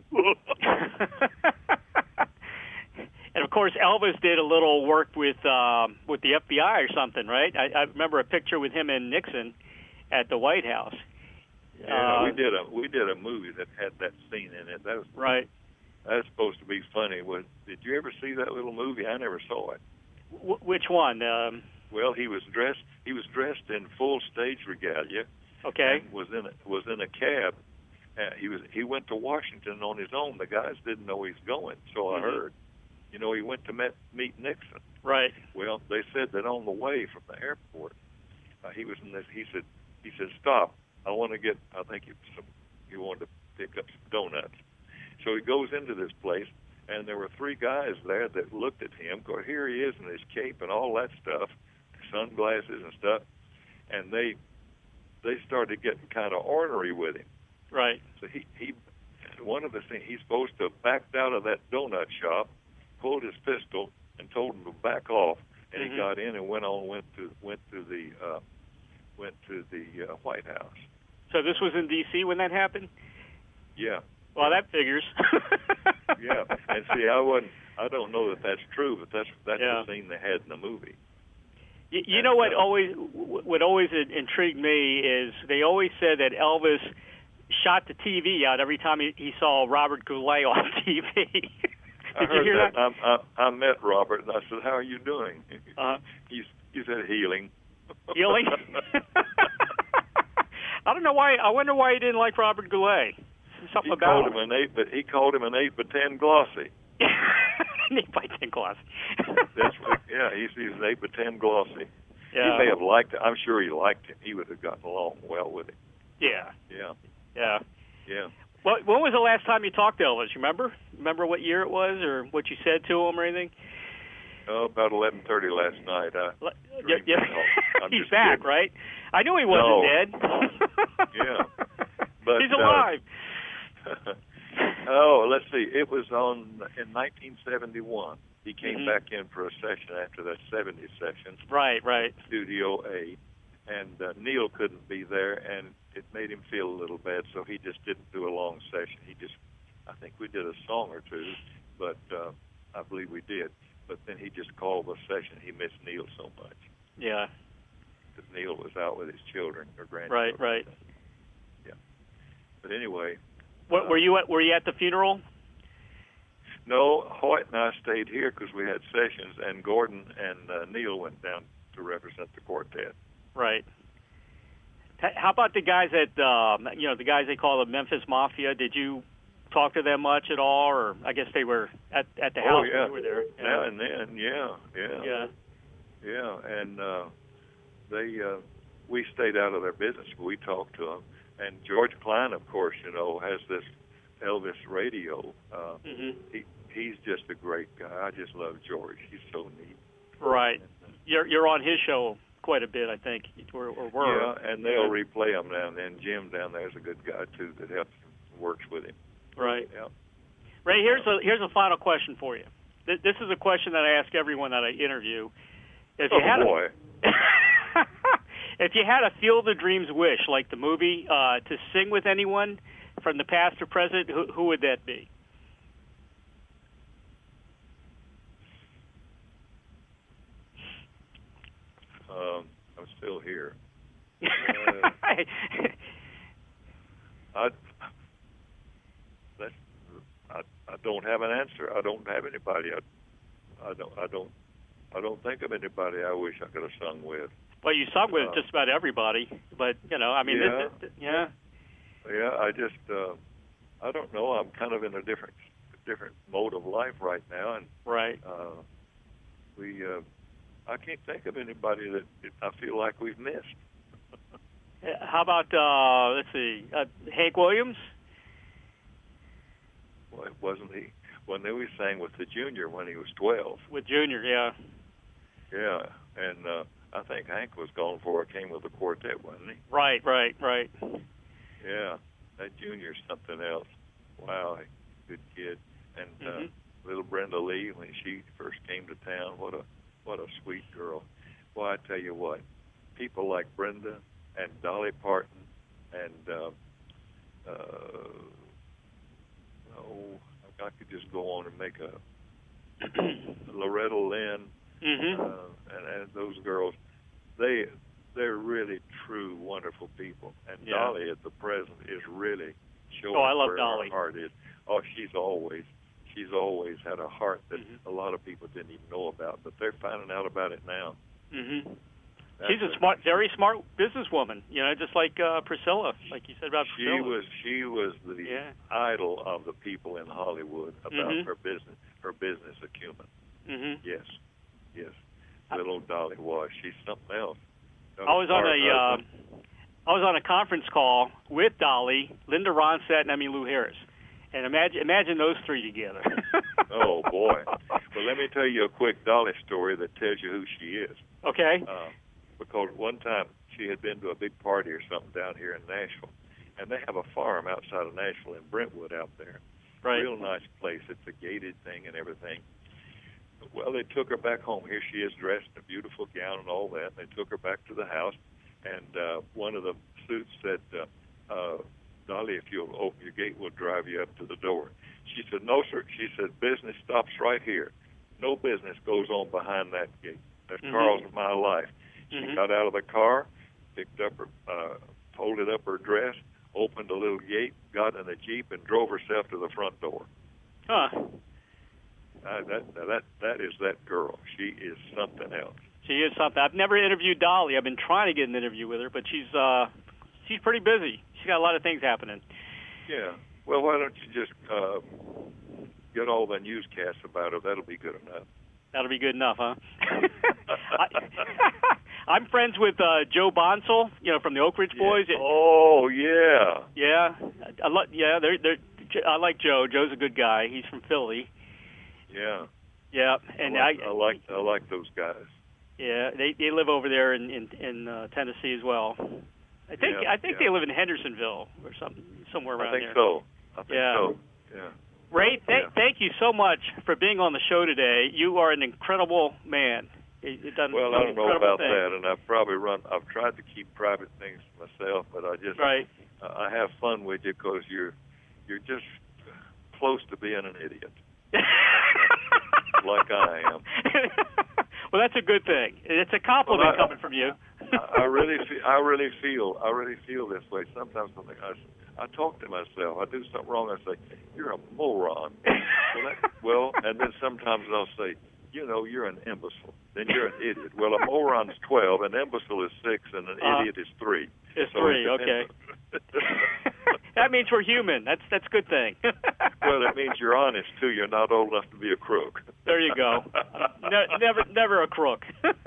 And of course, Elvis did a little work with um, with the F B I or something, right? I, I remember a picture with him and Nixon at the White House. Yeah, uh, we did a we did a movie that had that scene in it. That was Right. that was supposed to be funny. Was did you ever see that little movie? I never saw it. W- which one? Um, Well, he was dressed he was dressed in full stage regalia. okay. And was in a, was in a cab. Uh, he was he went to Washington on his own. The guys didn't know he's going, so I Mhm. heard. You know, he went to met, meet Nixon. Right. Well, they said that on the way from the airport, uh, he was in this. He said, he said, stop. I want to get. I think it was some, he wanted to pick up some donuts. So he goes into this place, and there were three guys there that looked at him. Go, here he is in his cape and all that stuff, sunglasses and stuff, and they they started getting kind of ornery with him. Right. So he he one of the things he's supposed to have backed out of that donut shop, pulled his pistol, and told him to back off. And Mhm. he got in and went on went to went to the uh, went to the uh, White House. So this was in D C when that happened? Yeah, Well, that figures. yeah. And see, I wasn't. I don't know that that's true, but that's that's Yeah. the scene they had in the movie. You, you And, know what uh, always what always intrigued me is they always said that Elvis shot the T V out every time he, he saw Robert Goulet on T V. Did I you heard hear that? that. I, I, I met Robert, and I said, "How are you doing?" Uh-huh. He's he said, "Healing." Healing? I don't know why. I wonder why he didn't like Robert Goulet. Something He about called him an eight, but he called him an eight by ten glossy. Nick by ten glass. That's what, yeah. He's he's an eight by ten glossy. Yeah. He may have liked it. I'm sure he liked him. He would have gotten along well with him. Yeah. Yeah, Yeah. yeah. Well, when was the last time you talked to Elvis? You remember? Remember what year it was, or what you said to him, or anything? Oh, about eleven thirty last night. I, Le- Yeah, Drink yeah. it all. I'm He's just back, kidding. right? I knew he wasn't No. dead. Yeah. But, He's uh, alive. oh, let's see. It was on in nineteen seventy-one. He came Mhm. back in for a session after that seventy session, Right, right. Studio A, and uh, Neil couldn't be there, and it made him feel a little bad, so he just didn't do a long session. He just, I think we did a song or two, but uh, I believe we did. But then he just called the session. He missed Neil so much Yeah. because Neil was out with his children or grandchildren. Right, right. Yeah. But anyway. What, were you at? Were you at the funeral? No, Hoyt and I stayed here because we had sessions, and Gordon and uh, Neil went down to represent the quartet. Right. H- How about the guys at, um, you know, the guys they call the Memphis Mafia? Did you talk to them much at all, or I guess they were at at the Oh, house yeah. when you were there? Now and then, yeah, yeah, Yeah. yeah, and uh, they uh, we stayed out of their business, but we talked to them. And George Klein, of course, you know, has this Elvis radio. Uh, hmm he he's just a great guy. I just love George. He's so neat. Right. You're you're on his show quite a bit, I think, or, or were. Yeah, and they'll replay him down there. And Jim down there is a good guy too that helps works with him. Right. Yeah. Ray, here's a here's a final question for you. Th- This is a question that I ask everyone that I interview. If you Oh had boy. A, if you had a Field of Dreams wish, like the movie, uh, to sing with anyone from the past or present, who, who would that be? Um, I'm still here. Uh, I, that's, I I don't have an answer. I don't have anybody. I, I don't I don't I don't think of anybody I wish I could have sung with. Well, you sung with Uh, just about everybody, but you know, I mean, yeah, this, this, yeah, yeah. I just, uh, I don't know. I'm kind of in a different, different mode of life right now, and right. uh, we, uh, I can't think of anybody that I feel like we've missed. How about uh, let's see, uh, Hank Williams? Well, wasn't he? When they we sang with the Junior when he was twelve. With Junior, yeah. Yeah, and uh, I think Hank was gone before it came with the quartet, wasn't he? Right, right, right. Yeah, that Junior's something else. Wow, good kid. And Mm-hmm. uh, little Brenda Lee, when she first came to town, what a what a sweet girl. Well, I tell you what, people like Brenda and Dolly Parton and uh, uh, oh, I could just go on and make a Loretta Lynn. Mm-hmm. Uh, and, and those girls, they they're really true, wonderful people. And Yeah. Dolly at the present is really showing Oh, I love where Dolly. her heart is. Oh, she's always she's always had a heart that Mhm. a lot of people didn't even know about, but they're finding out about it now. Mm-hmm. That's She's a smart, very smart businesswoman. You know, just like uh, Priscilla, like you said about She Priscilla. was she was the Yeah. idol of the people in Hollywood about Mhm. her business her business acumen. Mm-hmm. Yes, yes. Little Dolly was. She's something else. I was on Her a uh, husband- I was on a conference call with Dolly, Linda Ronstadt, and Emmylou Harris. And imagine imagine those three together. Oh, boy. Well, let me tell you a quick Dolly story that tells you who she is. Okay. Uh, because one time she had been to a big party or something down here in Nashville, and they have a farm outside of Nashville in Brentwood out there. Right. Real nice place. It's a gated thing and everything. Well, they took her back home. Here she is dressed in a beautiful gown and all that. They took her back to the house, and uh, one of the suits said, uh, uh, Dolly, if you'll open your gate, we'll drive you up to the door. She said, no, sir. She said, business stops right here. No business goes on behind that gate. That's Mhm. Carl's of my life. She Mhm. got out of the car, picked up her, uh, folded up her dress, opened a little gate, got in a Jeep, and drove herself to the front door. Huh. Uh, that that that is that girl. She is something else. She is something. I've never interviewed Dolly. I've been trying to get an interview with her, but she's uh she's pretty busy. She's got a lot of things happening. Yeah. Well, why don't you just uh, get all the newscasts about her? That'll be good enough. That'll be good enough, huh? I, I'm friends with uh, Joe Bonsall, you know, from the Oak Ridge Boys. Yeah. Oh yeah. Yeah, I lo- yeah. They're, they're, I like Joe. Joe's a good guy. He's from Philly. Yeah. Yeah, and I like, I, I like I like those guys. yeah, they they live over there in in, in uh, Tennessee as well. I think Yeah, I think yeah. they live in Hendersonville or something somewhere around I think there. so. I think Yeah. so. Yeah. Ray, th- Yeah. thank you so much for being on the show today. You are an incredible man. You- You've done Well, some I don't know incredible about things. that, and I've probably run. I've tried to keep private things to myself, but I just Right. uh, I have fun with you because you're you're just close to being an idiot, like I am. Well, that's a good thing. It's a compliment Well, I- coming from you. I, I really, fe- I really feel, I really feel this way. Sometimes I think I, I talk to myself. I do something wrong. I say, "You're a moron." Well, that, well, and then sometimes I'll say, "You know, you're an imbecile." Then you're an idiot. Well, a moron's twelve, an imbecile is six, and an Uh, idiot is three. It's So three, it okay. depends. That means we're human. That's that's a good thing. Well, it means you're honest too. You're not old enough to be a crook. There you go. Ne- never, never a crook.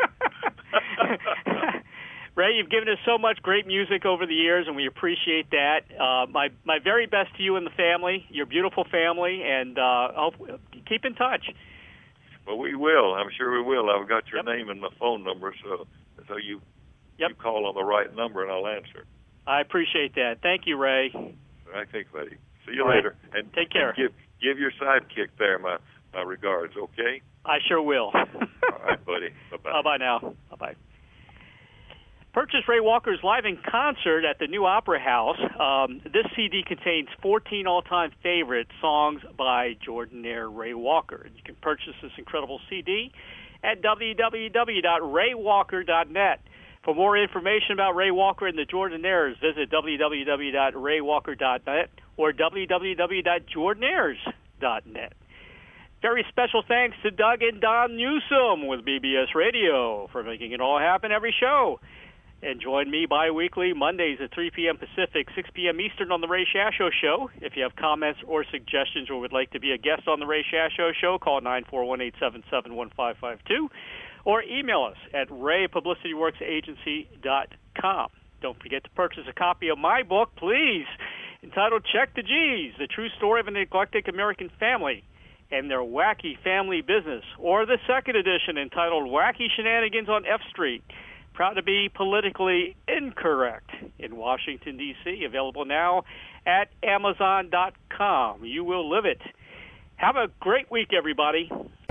Ray, you've given us so much great music over the years, and we appreciate that. Uh, my my very best to you and the family, your beautiful family, and uh, I'll keep in touch. Well, we will. I'm sure we will. I've got your Yep. name and my phone number, so so you Yep. you call on the right number, and I'll answer. I appreciate that. Thank you, Ray. I think, buddy. See you All right. later. And Take care. and give give your sidekick there my my regards. Okay. I sure will. All right, buddy. Bye bye. Bye-bye now. Bye-bye. Purchase Ray Walker's live in concert at the New Opera House. Um, this C D contains fourteen all-time favorite songs by Jordanaire Ray Walker. You can purchase this incredible C D at w w w dot ray walker dot net. For more information about Ray Walker and the Jordanaires, visit w w w dot ray walker dot net or w w w dot jordanaires dot net. Very special thanks to Doug and Don Newsom with B B S Radio for making it all happen every show. And join me bi-weekly Mondays at three p.m. Pacific, six p.m. Eastern on The Ray Shasho Show. If you have comments or suggestions or would like to be a guest on The Ray Shasho Show, call nine four one, eight seven seven, one five five two or email us at ray publicity works agency dot com. Don't forget to purchase a copy of my book, please, entitled Check the G's, The True Story of an Eclectic American Family and Their Wacky Family Business, or the second edition entitled Wacky Shenanigans on F Street. Proud to be politically incorrect in Washington, D C Available now at amazon dot com. You will live it. Have a great week, everybody.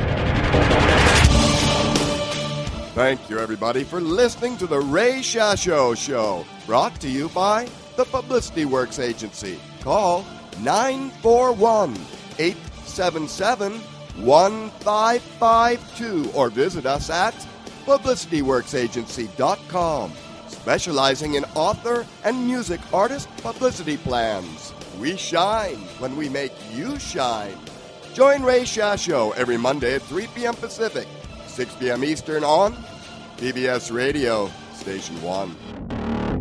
Thank you, everybody, for listening to the Ray Shasho Show, brought to you by the Publicity Works Agency. Call nine four one, eight seven seven, one five five two or visit us at publicity works agency dot com, specializing in author and music artist publicity plans. We shine when we make you shine. Join Ray Shasho every Monday at three p.m. Pacific, six p.m. Eastern on B B S Radio, Station one.